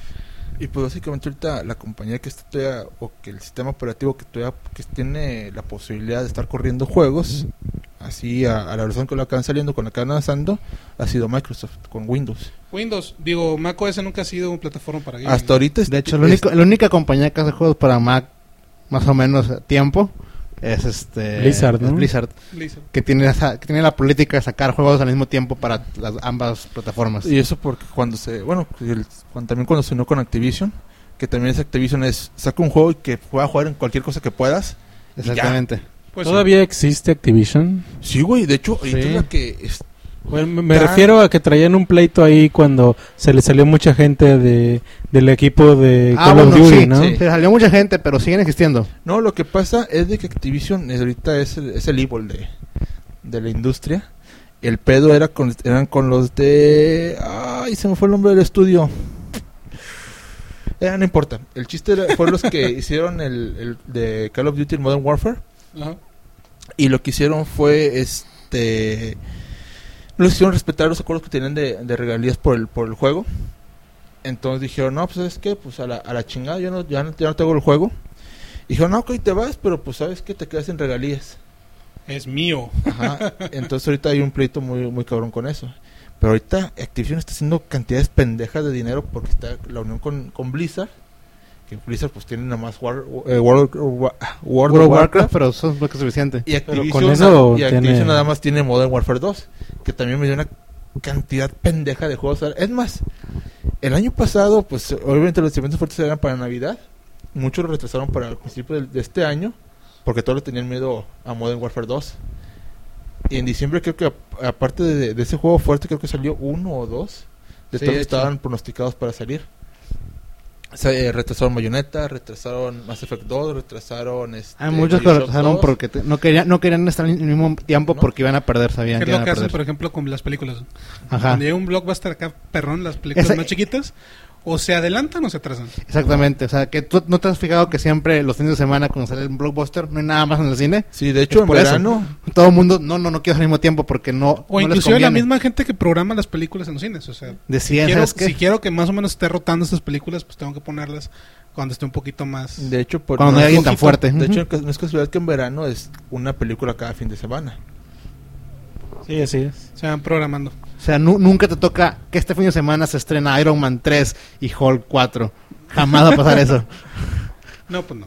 Y pues básicamente ahorita la compañía que está todavía, o que el sistema operativo que todavía que tiene la posibilidad de estar corriendo juegos así a, a la razón que lo acaban saliendo, con lo que acaban avanzando, ha sido Microsoft con Windows.
Windows, digo, macOS nunca ha sido una plataforma para gaming.
Hasta ahorita es-
De hecho, la
es-
única, la única compañía que hace juegos para Mac, más o menos a tiempo, es este
Blizzard,
es
¿no?
Blizzard,
Listo.
que tiene esa- que tiene la política de sacar juegos al mismo tiempo para las ambas plataformas.
Y eso porque cuando se, bueno, el- cuando, también cuando se unió con Activision, que también es Activision, es saca un juego y que pueda jugar en cualquier cosa que puedas.
Exactamente.
Pues
¿Todavía existe Activision?
Sí, güey, de hecho, ahorita
Sí.
es la que es-
Bueno, me me
Tan-
refiero a que traían un pleito ahí cuando se le salió mucha gente de del equipo de
Ah,
Call of
bueno,
Duty,
sí,
¿no?
sí. Se salió mucha gente, pero siguen existiendo.
No, lo que pasa es de que Activision es- ahorita es el, es el evil de, de la industria. El pedo era con, eran con los de... Ay, se me fue el nombre del estudio. Eh, no importa. El chiste era- fueron los que hicieron el, el de Call of Duty Modern Warfare.
Ajá.
Y lo que hicieron fue, este... No les hicieron respetar los acuerdos que tenían de, de regalías por el, por el juego. Entonces dijeron, no, pues ¿sabes qué? Pues a la, a la chingada, yo no, ya, no, ya no tengo el juego. Y dijeron, no, ok, te vas, pero pues ¿sabes qué? Te quedas en regalías.
Es mío.
Ajá. Entonces ahorita hay un pleito muy, muy cabrón con eso. Pero ahorita Activision está haciendo cantidades pendejas de dinero porque está la unión con, con Blizzard. Que Blizzard pues tiene nada más War- eh, World, War- World
World
of
of
Warcraft.
Warcraft, pero eso es lo que es suficiente.
Y Activision,
con eso
y Activision
tiene-
nada más tiene Modern Warfare dos, que también me dio una cantidad pendeja de juegos. Es más, el año pasado, pues obviamente los eventos fuertes eran para Navidad. Muchos lo retrasaron para el principio de, de este año, porque todos le tenían miedo a Modern Warfare dos. Y en diciembre creo que a- aparte de, de ese juego fuerte, creo que salió uno o dos de
Sí,
todos que
de hecho.
estaban pronosticados para salir. O sea, eh, retrasaron Bayonetta, retrasaron Mass Effect dos, retrasaron este,
Hay muchos que
Bioshock
retrasaron
dos.
porque te- no querían no querían estar al mismo tiempo
No.
porque iban a perder, sabían
¿Qué
que
es lo
iban
que
a
hacen,
perder.
por ejemplo, con las películas?
Ajá.
Cuando llega un blockbuster acá, perrón, las películas
Esa-
más chiquitas, o se adelantan o se atrasan.
Exactamente, o sea, que tú no te has fijado que siempre los fines de semana cuando sale un blockbuster no hay nada más en el cine.
Sí, de hecho
Es
en
por eso.
verano
Todo el mundo, no, no, no quiero al mismo tiempo porque no.
O
no les
inclusive la
conviene.
misma gente que programa las películas en los cines. O sea,
Decían,
quiero-
¿sabes qué?
si quiero que más o menos esté rotando estas películas, pues tengo que ponerlas cuando esté un poquito más...
De hecho, por,
Cuando no hay
es
alguien tan
poquito.
fuerte.
De
Ujú.
hecho, no es casualidad que en verano es una película cada fin de semana.
Sí, así es.
Se van programando.
O sea, nu- nunca te toca que este fin de semana se estrena Iron Man tres y Hulk cuatro. Jamás va a pasar eso.
No, pues no.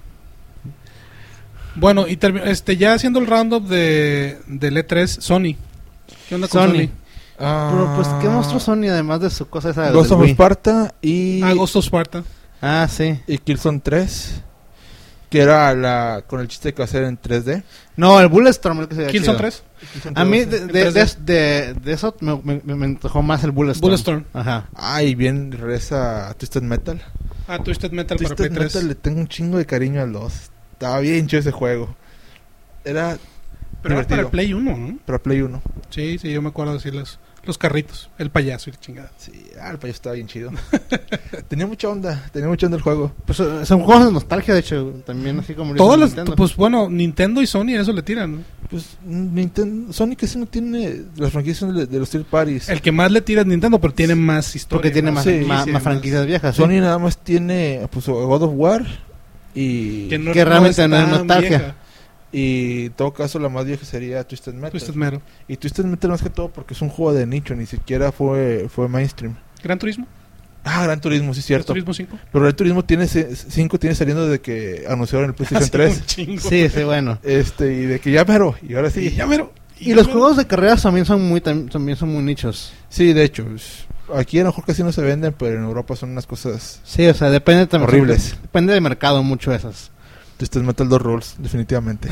Bueno, y termi- este ya haciendo el roundup de del E tres, Sony. ¿Qué onda con
Sony.
Sony?
Pero pues, ¿qué mostró Sony además de su cosa esa?
Ghost
del
of
Wii?
Sparta y,
Ah, Ghost of Sparta.
Ah, sí.
y Killzone tres. Que era la con el chiste que va a ser en tres D.
No, el Bulletstorm el que se veía
Killzone
chido.
tres.
Killzone
A mí
tres,
de,
sí.
de,
en
de,
tres
de- de eso me, me, me antojó más el Bulletstorm.
Bulletstorm.
Ajá.
Ay, bien regresa a Twisted Metal.
Ah, Twisted Metal para
Twisted
Play tres.
Metal le tengo un chingo de cariño al dos. Estaba bien chido ese juego. Era
Pero era para
divertido.
el Play uno, ¿no?
Para Play uno.
Sí, sí, yo me acuerdo de decir los, los carritos, el payaso y la chingada.
Sí, ah, el payaso estaba bien chido. tenía mucha onda, tenía mucha onda el juego.
Pues eh, son juegos de nostalgia, de hecho, también así como...
Todas las,
Nintendo.
pues bueno, Nintendo y Sony a eso le tiran, ¿no?
Pues Nintendo, Sony casi no tiene las franquicias de, de los third parties.
El que más le tira es Nintendo, pero tiene más historia.
Porque tiene
¿no?
más,
Sí,
más,
sí,
más franquicias viejas. ¿sí?
Sony nada más tiene pues God of War y
Que, no,
que realmente no es
tan
nostalgia.
vieja.
y en todo caso la más vieja sería Twisted Metal.
Twisted Metal.
Y Twisted Metal más que todo porque es un juego de nicho, ni siquiera fue fue mainstream.
Gran Turismo.
Ah, Gran Turismo, sí es
Gran
cierto.
Turismo cinco.
Pero Gran Turismo tiene cinco tiene saliendo desde que anunciaron el PlayStation
Hace
tres.
un chingo.
Sí, sí, bueno.
Este, y de que ya mero, y ahora sí.
Y ya mero.
Y
ya
los
mero.
juegos de carreras también son muy tam- también son muy nichos.
Sí, de hecho, es- aquí a lo mejor casi no se venden, pero en Europa son unas cosas
Sí, o sea, depende también.
Horribles.
Depende del mercado mucho esas.
Twisted Metal dos Rules, definitivamente.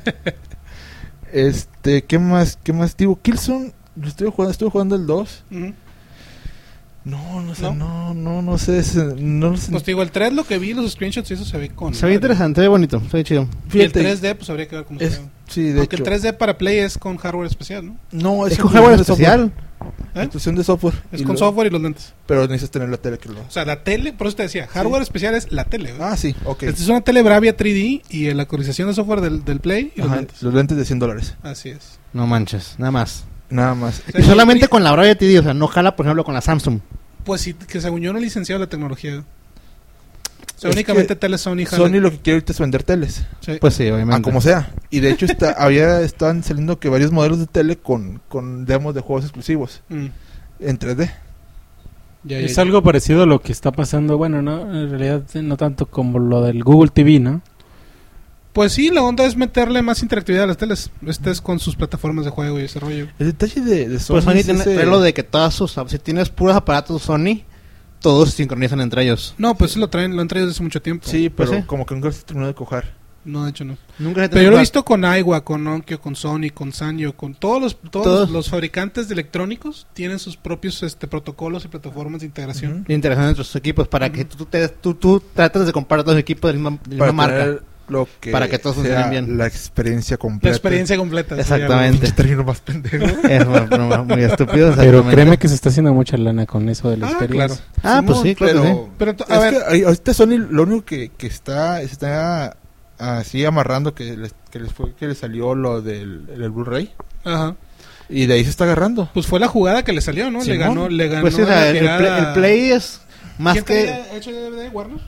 este, ¿qué más? ¿Qué más? Digo, Killzone, lo estuve jugando, estuve jugando el dos.
Ujú.
No, no sé,
¿No?
no, no, no sé, ese- no sé.
Pues te digo, el tres lo que vi, los screenshots y eso se ve con...
Se ve interesante, se ve bonito, se ve chido.
Y el
Fíjate,
tres D, pues habría que ver cómo
es-
se ve.
sí, de
Porque
hecho.
el tres D para Play es con hardware especial, ¿no?
No,
Es
es,
con hardware
inclusión de software.
especial.
¿Eh?
Inclusión de software.
Es
Y
con
lo-
software y los lentes.
Pero necesitas tener la tele que lo...
O sea, la tele, por eso te decía, hardware especial es la tele. ¿no?
Ah, sí, ok.
Esta es una tele Bravia tres D y la actualización de software del, del Play y los
Ajá,
lentes.
los lentes de cien dólares.
Así es.
No manches, nada más.
Nada más.
O sea,
Y solamente
y-
con la Bravia T D, o sea, no jala, por ejemplo, con la Samsung.
Pues sí, que según yo no he licenciado la tecnología. O sea,
Es
únicamente
que
tele Sony jala.
Sony lo que quiere ahorita es vender teles.
Sí.
Pues sí, obviamente.
A como sea. Y de hecho está, había estaban saliendo que varios modelos de tele con, con demos de juegos exclusivos
Mm.
en tres D.
Ya, ya,
Es
ya.
algo parecido a lo que está pasando, bueno, no, en realidad no tanto como lo del Google T V, ¿no?
Pues sí, la onda es meterle más interactividad a las teles. Este es con sus plataformas de juego y ese rollo.
El detalle de, de Sony
Pues Sony
es
tiene
ese-
trae lo de que todas sus... Si tienes puros aparatos Sony, todos se sincronizan entre ellos.
No, pues lo traen, lo han traído desde hace mucho tiempo.
Sí, pero
Pues sí.
como que nunca se terminó de cojar.
No, de hecho no.
Nunca se
Pero yo lo he
te-
visto con Aiwa, con Onkyo, con Sony, con Sanyo, con todos los todos,
Todos.
los fabricantes de electrónicos tienen sus propios este protocolos y plataformas de integración.
Ujú.
de interacción entre sus equipos para que tú, te, tú, tú trates de comprar todos los equipos de la misma, de la
Para
misma marca.
tener lo que
Para que todos
sea
funcionen bien.
la experiencia completa.
La experiencia completa. sí,
Exactamente.
Pinche término más pendejo.
Es una broma muy estúpido.
Pero
exactamente.
créeme que se está haciendo mucha lana con eso de la
Ah,
experiencia.
Ah, pues sí, claro
pero,
que sí.
Pero ento-
es
a ver,
que ahí- ahorita Sony lo único que, que está se está así amarrando que les, que les fue que le salió lo del el Blu-ray
ajá.
y de ahí se está agarrando.
Pues fue la jugada que le salió, ¿no? Le
Simón.
ganó, le ganó
Pues sí, o sea,
la
el, el
tirada-
play, el Play es más
¿Quién
que
tenía hecho de D V D? ¿Warner?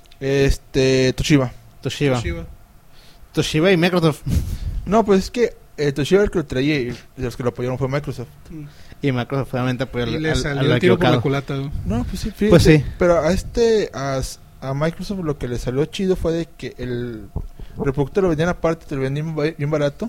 Este Toshiba.
Toshiba.
Toshiba.
Toshiba y Microsoft.
No, pues es que eh, Toshiba el que lo traía y de los que lo apoyaron fue Microsoft.
Mm.
Y Microsoft obviamente apoyó
Y
al,
le
al-
salió
al
el tiro por la
equivocado.
culata. güey.
No, pues sí, fíjate,
Pues sí.
pero a este a, a Microsoft lo que le salió chido fue de que el reproductor lo vendían aparte, te lo vendían ba- bien barato.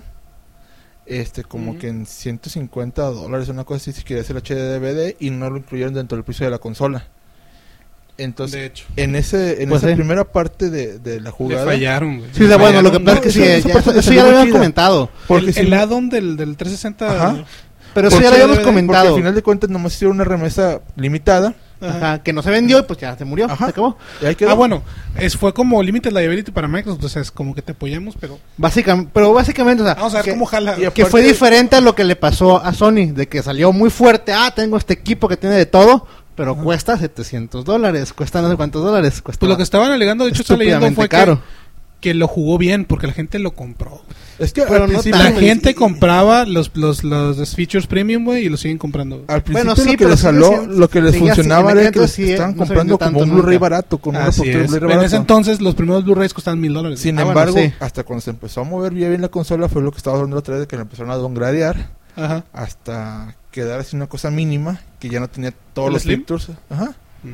Este, como
Ujú.
que en ciento cincuenta dólares, una cosa así, si querías el H D D V D y no lo incluyeron dentro del precio de la consola. Entonces,
De hecho.
en ese en
Pues
esa
sí.
primera parte de, de la
Le
jugada,
fallaron, güey.
Sí, o sea, bueno, lo que
Fallaron.
pasa es que
No,
sí,
esa-
ya-
esa
eso,
parte
eso
salió
ya lo
muy
habíamos
chida.
comentado.
porque
el,
si
el
no-
add-on del, del trescientos sesenta.
Ajá.
Pero
porque-
eso ya lo habíamos
porque al
porque
comentado.
al final de cuentas nomás hicieron una remesa limitada.
Ajá.
Ajá, que no se vendió y pues ya se murió,
Ajá.
se acabó.
Y ahí quedó.
Ah, bueno, es, fue como limited liability para Microsoft, o sea, es como que te apoyamos, pero
Básicamente, pero básicamente, o sea,
vamos a ver
que,
cómo jala.
y
que
aparte-
fue diferente a lo que le pasó a Sony, de que salió muy fuerte, ah, tengo este equipo que tiene de todo, pero
Ajá.
cuesta setecientos dólares, cuesta no sé cuántos dólares, cuesta
Pues lo que estaban alegando, de hecho, está leyendo
estúpidamente
fue
caro.
que, que lo jugó bien, porque la gente lo compró.
Es que
Pero
al
no
principio,
La
tan-
gente
y-
compraba los, los, los, los features premium, güey, y lo siguen comprando. güey.
Al principio
Bueno, sí,
lo que
pero
les
sigue
jaló,
siendo-
lo que les
seguía
funcionaba
sin-
era que les
sí,
estaban
no se
comprando
vendió
como
tanto
un Blu-ray
nunca.
barato, con un
Así
reproductor
es.
Blu-ray
En
barato.
ese entonces, los primeros Blu-rays costaban mil dólares.
Sin
Ah, bueno,
embargo,
sí.
hasta cuando se empezó a mover bien, bien la consola, fue lo que estaba hablando la otra vez, de que le empezaron a downgradear
Ajá.
hasta quedar así una cosa mínima, que ya no tenía todos
¿El
los
Slim?
features. Ajá.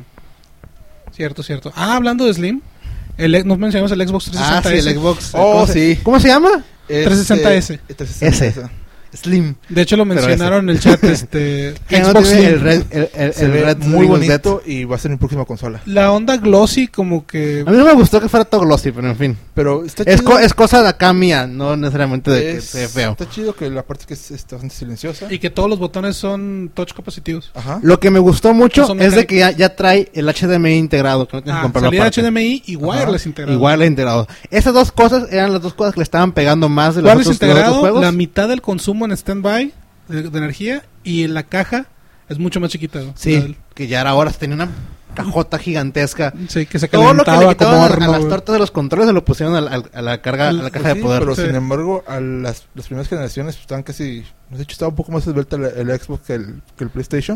Cierto, cierto. Ah, hablando de Slim, el, nos mencionamos el Xbox
Ah,
trescientos sesenta
sí,
S.
el Xbox.
Oh,
¿cómo se-
sí.
¿Cómo se llama?
trescientos sesenta S.
Este, trescientos sesenta S.
Slim.
De hecho, lo
Pero
mencionaron en el chat, este,
Que no
Xbox
tiene
Slim.
el red, el, el,
Se
el
ve
red
muy
Ring of Death.
bonito y va a ser mi próxima consola.
La onda glossy, como que...
A mí no me gustó que fuera todo glossy, pero en fin.
Pero está
Es,
chido.
co- es cosa de acá mía, no necesariamente de que
Es-
sea feo.
Está chido que la parte que es, está bastante silenciosa.
Y que todos los botones son touch capacitivos.
Ajá.
Lo que me gustó mucho
Son
es de que ya, ya trae el H D M I integrado, que no tienes
Ah,
que comprarlo
salida
aparte.
H D M I y wireless
Ajá.
integrado.
Igual es integrado. Esas dos cosas eran las dos cosas que le estaban pegando más de los
Wireless
otros, de los otros
integrado,
juegos.
la mitad del consumo en standby de, de energía, y en la caja es mucho más chiquita. ¿no?
Sí,
La-
que ya era hora, tenía una cajota gigantesca.
sí, que se
Todo lo que le
calentaba como
quitaban a,
horno.
a las
güey.
tortas de los controles se lo pusieron al- al- a, la carga, a la
Pues
caja
Pues
de
sí,
poder.
pero
Sí.
sin embargo, a las, las primeras generaciones pues, estaban casi. De hecho, estaba un poco más esbelta el, el Xbox que el, que el PlayStation.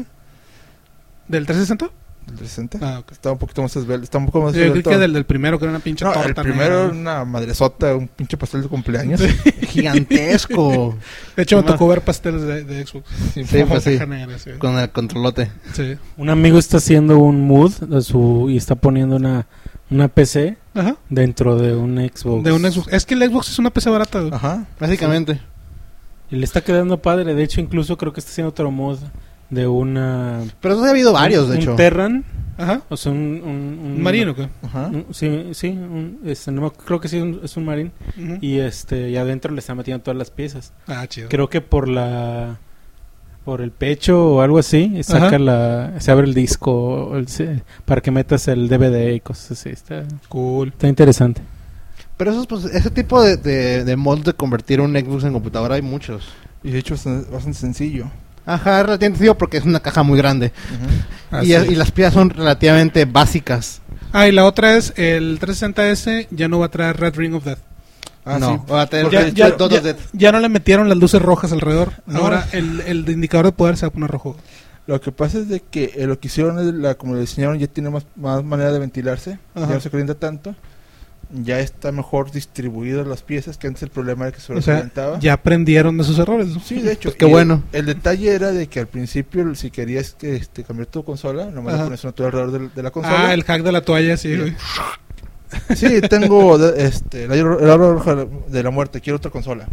¿Del trescientos sesenta?
El trescientos sesenta.
Ah, ok.
Estaba un poquito más esbelto. Estaba un poco más
Yo creo
esbelto.
que del, del primero, que era una pinche
No,
torta.
el primero era
negra.
una madresota, un pinche pastel de cumpleaños.
Gigantesco.
De hecho, me
No.
tocó ver pasteles de, de Xbox.
Sí,
Sí, pues sí.
Caja negra, sí.
Con el controlote.
Sí.
Un amigo está haciendo un mood de su, y está poniendo una, una P C
Ajá.
dentro de un Xbox.
De un Xbox. Es que el Xbox es una P C barata. güey.
Ajá.
Básicamente.
Y le está quedando padre. De hecho, incluso creo que está haciendo otro mod de una...
Pero eso ha habido varios,
un,
de
un
hecho.
Terran.
Ajá.
O sea, un... Un,
Un marino, ¿qué?
Ajá.
un- sí, sí. Un, este, no me- creo que sí un- es un marín.
Ujú.
Y este y adentro le está metiendo todas las piezas.
Ah, chido.
Creo que por la... Por el pecho o algo así, saca
Ajá.
la... Se abre el disco o el- se- para que metas el D V D y cosas así. Está,
Cool.
está interesante.
Pero esos, pues, ese tipo de, de, de mods de convertir un Xbox en computadora hay muchos.
Y de hecho es bastante bastante sencillo.
Ajá, es relativamente sencillo porque es una caja muy grande.
Ujú.
Ah,
y,
sí.
y las piezas son relativamente básicas.
Ah, y la otra es el trescientos sesenta S ya no va a traer Red Ring of Death.
Ah,
no,
sí.
va a tener
Porque
Ya,
de
ya-
hecho,
Dot
ya-
of Death.
ya no le metieron las luces rojas alrededor.
No.
Ahora el, el indicador de poder se va a poner rojo.
Lo que pasa es de que eh, lo que hicieron, es la, como lo diseñaron, ya tiene más, más manera de ventilarse.
Ajá.
Ya no se calienta tanto. Ya está mejor distribuidas las piezas, que antes el problema era que se
O sea,
calentaba.
ya aprendieron de sus errores. ¿no?
Sí, de hecho.
Pues qué
y
bueno.
El, el detalle era de que al principio, si querías que, este, cambiar tu consola, nomás le
Ajá.
pones una toalla alrededor de, de la consola.
Ah, el hack de la toalla, sí, güey.
Sí, tengo de- este, la- el árbol rojo de la muerte. Quiero otra consola.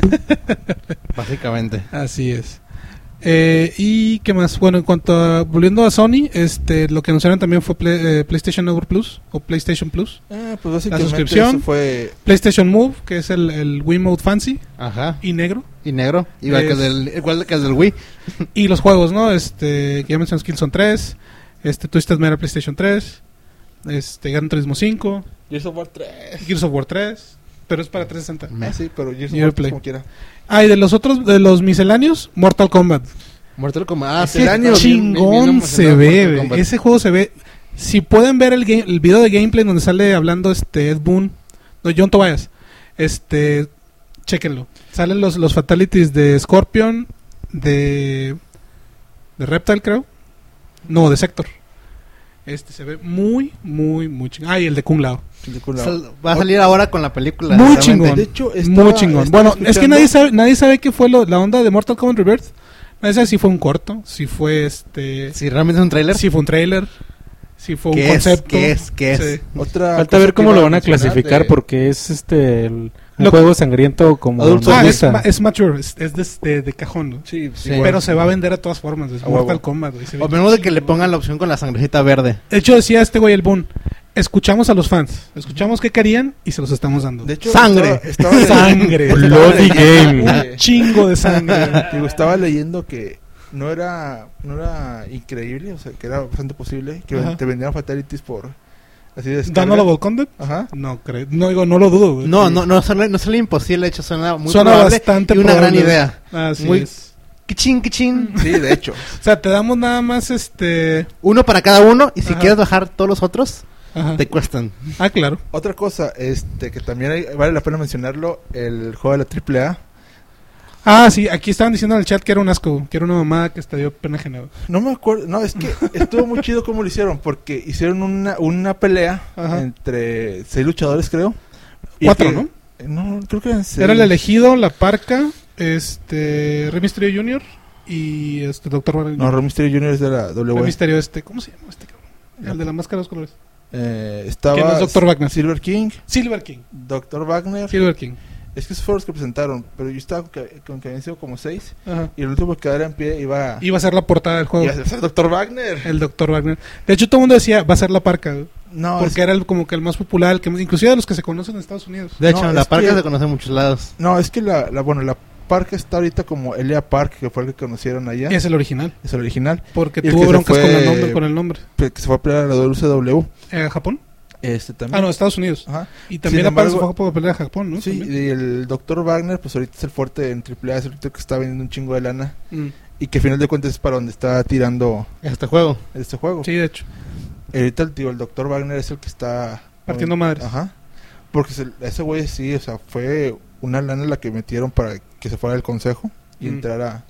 Básicamente.
Así es. Eh, y qué más, bueno, en cuanto a volviendo a Sony, este, lo que anunciaron también fue Play- eh, PlayStation Network Plus o PlayStation Plus,
Ah, pues básicamente
suscripción.
eso fue...
PlayStation Move, que es el, el Wiimote Fancy
Ajá.
y negro,
Y negro. Igual, que,
Es-
el del, igual que el del Wii.
y los juegos, ¿no? Este, que ya mencionamos, Killzone tres, este, Twisted Metal PlayStation tres, este, Gran Turismo cinco,
Gears of War tres.
Gears of War tres, pero es para trescientos sesenta.
Ah, sí, pero Gears of
Y
War
Play.
como quiera.
Ah, y de los otros, de los misceláneos, Mortal Kombat.
Mortal Kombat. Ah,
Ese
sí,
año
está bien- bien
Chingón
emocionado
se
por
ve,
Mortal
güey.
Kombat.
Ese juego se ve. Si pueden ver el, game, el video de gameplay donde sale hablando este Ed Boon, no, John Tobias, este, chéquenlo. Salen los, los fatalities de Scorpion, de, de Reptile, creo. No, de Sector. Este se ve muy, muy, muy chingón. Ah, y el de Kung Lao.
De culo.
Sal- Va a salir ahora con la película.
Muy
realmente.
chingón.
De hecho, estaba-
Muy chingón.
estaba
Bueno, es que
escuchando-
nadie sabe, nadie sabe qué fue lo- la onda de Mortal Kombat Rebirth. Nadie sabe si fue un corto, si fue este,
Si realmente es un tráiler.
si fue un trailer, si fue un
¿Qué es?
concepto.
¿Qué es? ¿Qué es?
Sí.
Otra
Falta
cosa
ver cómo
que
lo
iba
van a
mencionar
clasificar
de-
porque es este el, un
Lo-
juego sangriento como
Adulto.
Ah,
nos
es,
gusta.
ma- es mature, es, es de, de- de cajón, ¿no?
Sí,
Sí.
igual.
Pero se va a vender a todas formas. Es
A huevo.
Mortal Kombat, güey, se ve
O menos de que le
chingón.
pongan la opción con la sangrecita verde.
De hecho, decía este güey, el Boon, escuchamos a los fans, escuchamos qué querían y se los estamos dando.
De hecho,
Sangre.
Estaba, estaba
Sangre.
estaba
Bloody
leyendo
game.
que-
Chingo de sangre.
Digo, estaba leyendo que no era no era increíble, o sea, que era bastante posible que
Ajá.
te vendieran fatalities por así de descarga.
¿Downloadable content?
Ajá.
No creo, no digo, no lo dudo, güey.
No,
Sí.
no, no sale, no sale imposible. De hecho, suena muy
Suena
probable
bastante
y una gran
probable.
idea.
Así
Muy-
es.
Kichín, kichín.
Sí, de hecho.
O sea, te damos nada más este...
Uno para cada uno. Y si
Ajá.
quieres bajar todos los otros,
Ajá.
te cuestan.
Ah, claro.
Otra cosa, este que también hay- vale la pena mencionarlo, el juego de la triple A.
Ah, sí, aquí estaban diciendo en el chat que era un asco, que era una mamada que hasta dio pena ajena.
No me acuerdo, no, es que estuvo muy chido cómo lo hicieron, porque hicieron una, una pelea
Ajá.
entre seis luchadores, creo. Y
Cuatro,
que-
¿no?
No, creo que eran seis.
Era el elegido, la parca, este, Rey Mysterio junior y este Doctor Wagner.
No, Rey Mysterio junior es de la
Rey
W.
Mysterio este, ¿cómo se llama este cabrón? El de la máscara de los colores.
Eh, estaba
Que no es doctor Wagner.
Silver King,
Silver King.
doctor Wagner.
Silver King.
Es que esos fueron los que presentaron, pero yo estaba con que, con que habían sido como seis.
Ajá.
Y el último que quedara en pie iba,
Iba a ser la portada del juego.
iba a ser doctor Wagner.
El Doctor Wagner. De hecho, todo el mundo decía, va a ser la parca. güey,
No,
porque
es,
era el- como que el más popular, el que, inclusive de los que se conocen en Estados Unidos.
De hecho,
No,
la
es
parca
que-
se conoce en muchos lados.
no, es que la, la bueno, la parca está ahorita como Elia Park, que fue el que conocieron allá.
Es el original.
Es el original.
Porque
Y el
tuvo
que se
broncas con,
fue-
el nombre, con el nombre.
Que se fue a pelear a la W C W.
Eh, ¿Japón?
Este también.
Ah, no, Estados Unidos.
Ajá.
Y también
Sin
aparte se
embargo-
fue a pelear a Japón, ¿no?
Sí,
También.
y el doctor Wagner, pues ahorita es el fuerte en triple A, es el que está vendiendo un chingo de lana.
Mm.
Y que al final de cuentas es para donde está tirando
Este juego.
este juego.
Sí, de hecho.
Ahorita el tío, el doctor Wagner es el que está
Partiendo madres.
Ajá. Porque se- ese güey sí, o sea, fue una lana la que metieron para que se fuera del consejo y
Mm.
entrara.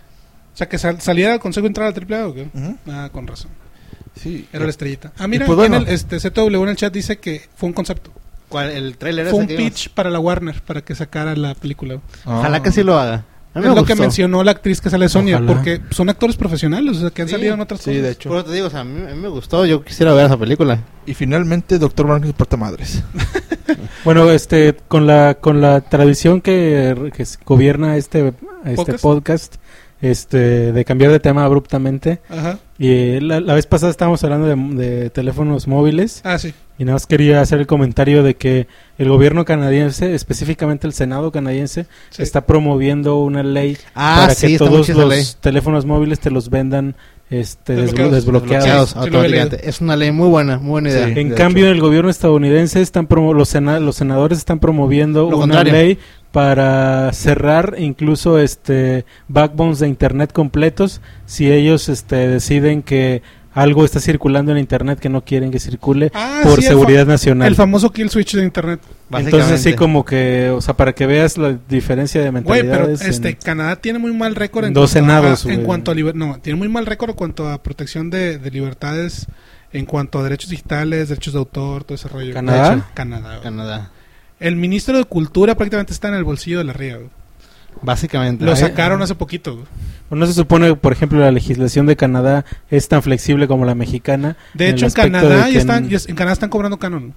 O sea, que sal- saliera del consejo y entrara al triple A, ¿o qué?
Ujú.
Ah, con razón.
Sí.
Era la estrellita. Ah, mira,
pues
aquí en
bueno.
el este, C W en el chat dice que fue un concepto.
¿Cuál? El trailer
Fue
ese
un
que vimos.
pitch para la Warner, para que sacara la película.
Ah.
Ojalá que sí lo haga. A mí
Es
me
lo que
gustó.
mencionó la actriz que sale de Sonia,
Ojalá.
porque son actores profesionales, o sea, que han
Sí.
salido en otras
Sí,
cosas.
de hecho.
Por eso te digo, o sea, a mí, a mí me gustó. Yo quisiera ver esa película.
Y finalmente, doctor Wagner se porta madres.
Bueno, este con la con la tradición que, que s- gobierna este este
¿Podcast?
podcast, este de cambiar de tema abruptamente.
Ajá.
Y eh, la, la vez pasada estábamos hablando de, de teléfonos móviles
Ah, sí.
y nada más quería hacer el comentario de que el gobierno canadiense, específicamente el Senado canadiense,
Sí.
está promoviendo una ley
Ah,
para
sí,
que
está muy
todos
chida esa
los
ley.
teléfonos móviles te los vendan este desblo-
Desbloqueados.
desbloqueados.
Desbloqueados
Sí, sí lo he
automáticamente. Es una ley muy buena, muy buena idea.
Sí.
En
de
cambio,
hecho.
en el gobierno estadounidense están promo los, sena- los senadores están promoviendo
Lo
una
contrario.
ley para cerrar incluso este backbones de internet completos si ellos este deciden que algo está circulando en internet que no quieren que circule
Ah,
por
sí, el
seguridad
fa-
nacional.
El famoso kill switch de internet.
Entonces así
Básicamente.
como que, o sea, para que veas la diferencia de
Güey, pero
mentalidades.
este
en-
Canadá tiene muy mal récord en
Dos
cuanto
senados,
a, en
güey.
cuanto a liber- no, tiene muy mal récord en cuanto a protección de, de libertades, en cuanto a derechos digitales, derechos de autor, todo ese rollo.
¿Canadá?
De hecho, Canadá. güey.
Canadá.
El ministro de Cultura prácticamente está en el bolsillo de la ría. güey.
Básicamente.
Lo
Ahí-
sacaron hace poquito. güey.
no se supone, por ejemplo, la legislación de Canadá es tan flexible como la mexicana.
De
en
hecho,
el
en
aspecto
Canadá
de
ya
que
están,
en-
ya- en Canadá están cobrando canon.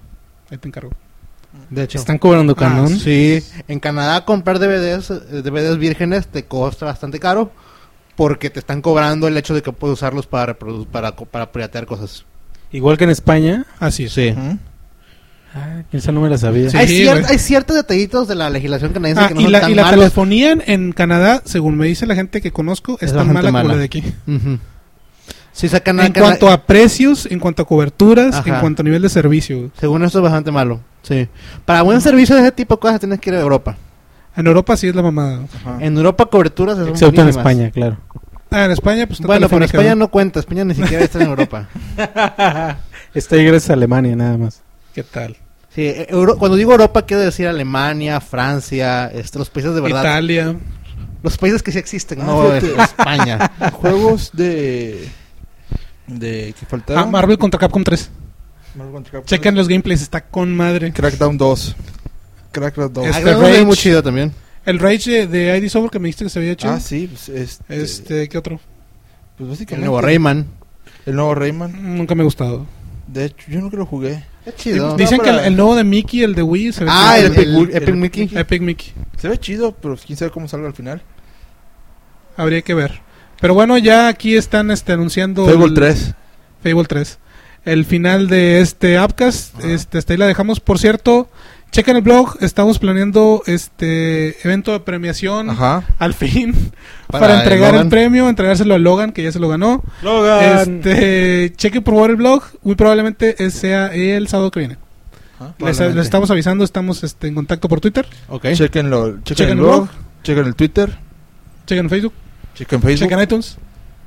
Ahí te encargo.
De hecho.
¿Están cobrando canon?
Ah, sí. En Canadá comprar D V Ds, eh, D V Ds vírgenes te cuesta bastante caro porque te están cobrando el hecho de que puedes usarlos para reprodu- para co- para piratear cosas.
Igual que en España.
Así es.
Sí.
Ujú.
Ah, esa no me la sabía.
Sí,
hay, cier-
güey.
hay ciertos detallitos de la legislación canadiense
Ah,
que no
y
son
la,
tan
y la
malos.
telefonía en, en Canadá, según me dice la gente que conozco, es,
Es
tan
bastante
mala, como
mala.
la de aquí.
Ujú. Sí, sacan
En cuanto a precios, en cuanto a coberturas,
Ajá.
en cuanto a nivel de servicio. güey.
Según eso es bastante malo. Sí. Para buen servicio de ese tipo de cosas tienes que ir a Europa.
En Europa sí es la mamada.
Ajá.
En Europa coberturas son
Excepto en
mínimas.
España, claro.
Ah, en España, pues está
Bueno, pero
Telefónica,
España
¿no?
no cuenta. España ni siquiera está en Europa.
Está ahí gracias a Alemania, nada más.
¿Qué tal?
Sí, eh, Euro- cuando digo Europa quiero decir Alemania, Francia, este, los países de verdad.
Italia.
Los países que sí existen,
Ah,
no
fíjate.
es- España.
Juegos de... de que faltaron.
Ah, Marvel contra Capcom tres.
Marvel contra Capcom.
Chequen los gameplays, está con madre.
Crackdown dos. Crackdown dos.
Este
Ah, creo que es
Rage.
muy chido también.
El Rage de, de I D Software que me dijiste que se había hecho.
Ah, sí, pues este...
Este, ¿qué otro?
pues
El
básicamente...
nuevo Rayman.
El nuevo Rayman.
Nunca me ha gustado.
De hecho, yo nunca lo jugué.
Es chido.
Dicen que el,
para-
el nuevo de Mickey, el de Wii, se ve
Ah,
chido.
el Epic,
el-
Epic
el-
Mickey.
Epic Mickey.
Se ve chido, pero quién sabe cómo salga al final.
Habría que ver. Pero bueno, ya aquí están este, anunciando...
Fable
el-
tres.
Fable tres. El final de este Upcast.
Ajá.
Este, hasta ahí la dejamos. Por cierto, chequen el blog. Estamos planeando este evento de premiación.
Ajá.
Al fin.
Para
Para,
el
entregar el,
Logan.
premio. Entregárselo a Logan, que ya se lo ganó.
Logan.
Este, chequen por favor el blog. Muy probablemente es- sea el sábado que viene.
Ajá.
Les,
Probablemente.
les estamos avisando. Estamos este, en contacto por Twitter.
Ok.
Chequenlo, chequen
Chequen
el
el
blog,
blog.
chequen el Twitter,
Chequen Facebook.
chequen Facebook.
Chequen iTunes.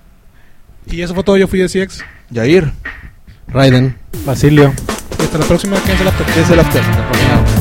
Y eso fue todo. Yo fui de C X.
Yair.
Raiden.
Basilio.
Y hasta la próxima. Quédense la
¿Qué es el after?
Chao.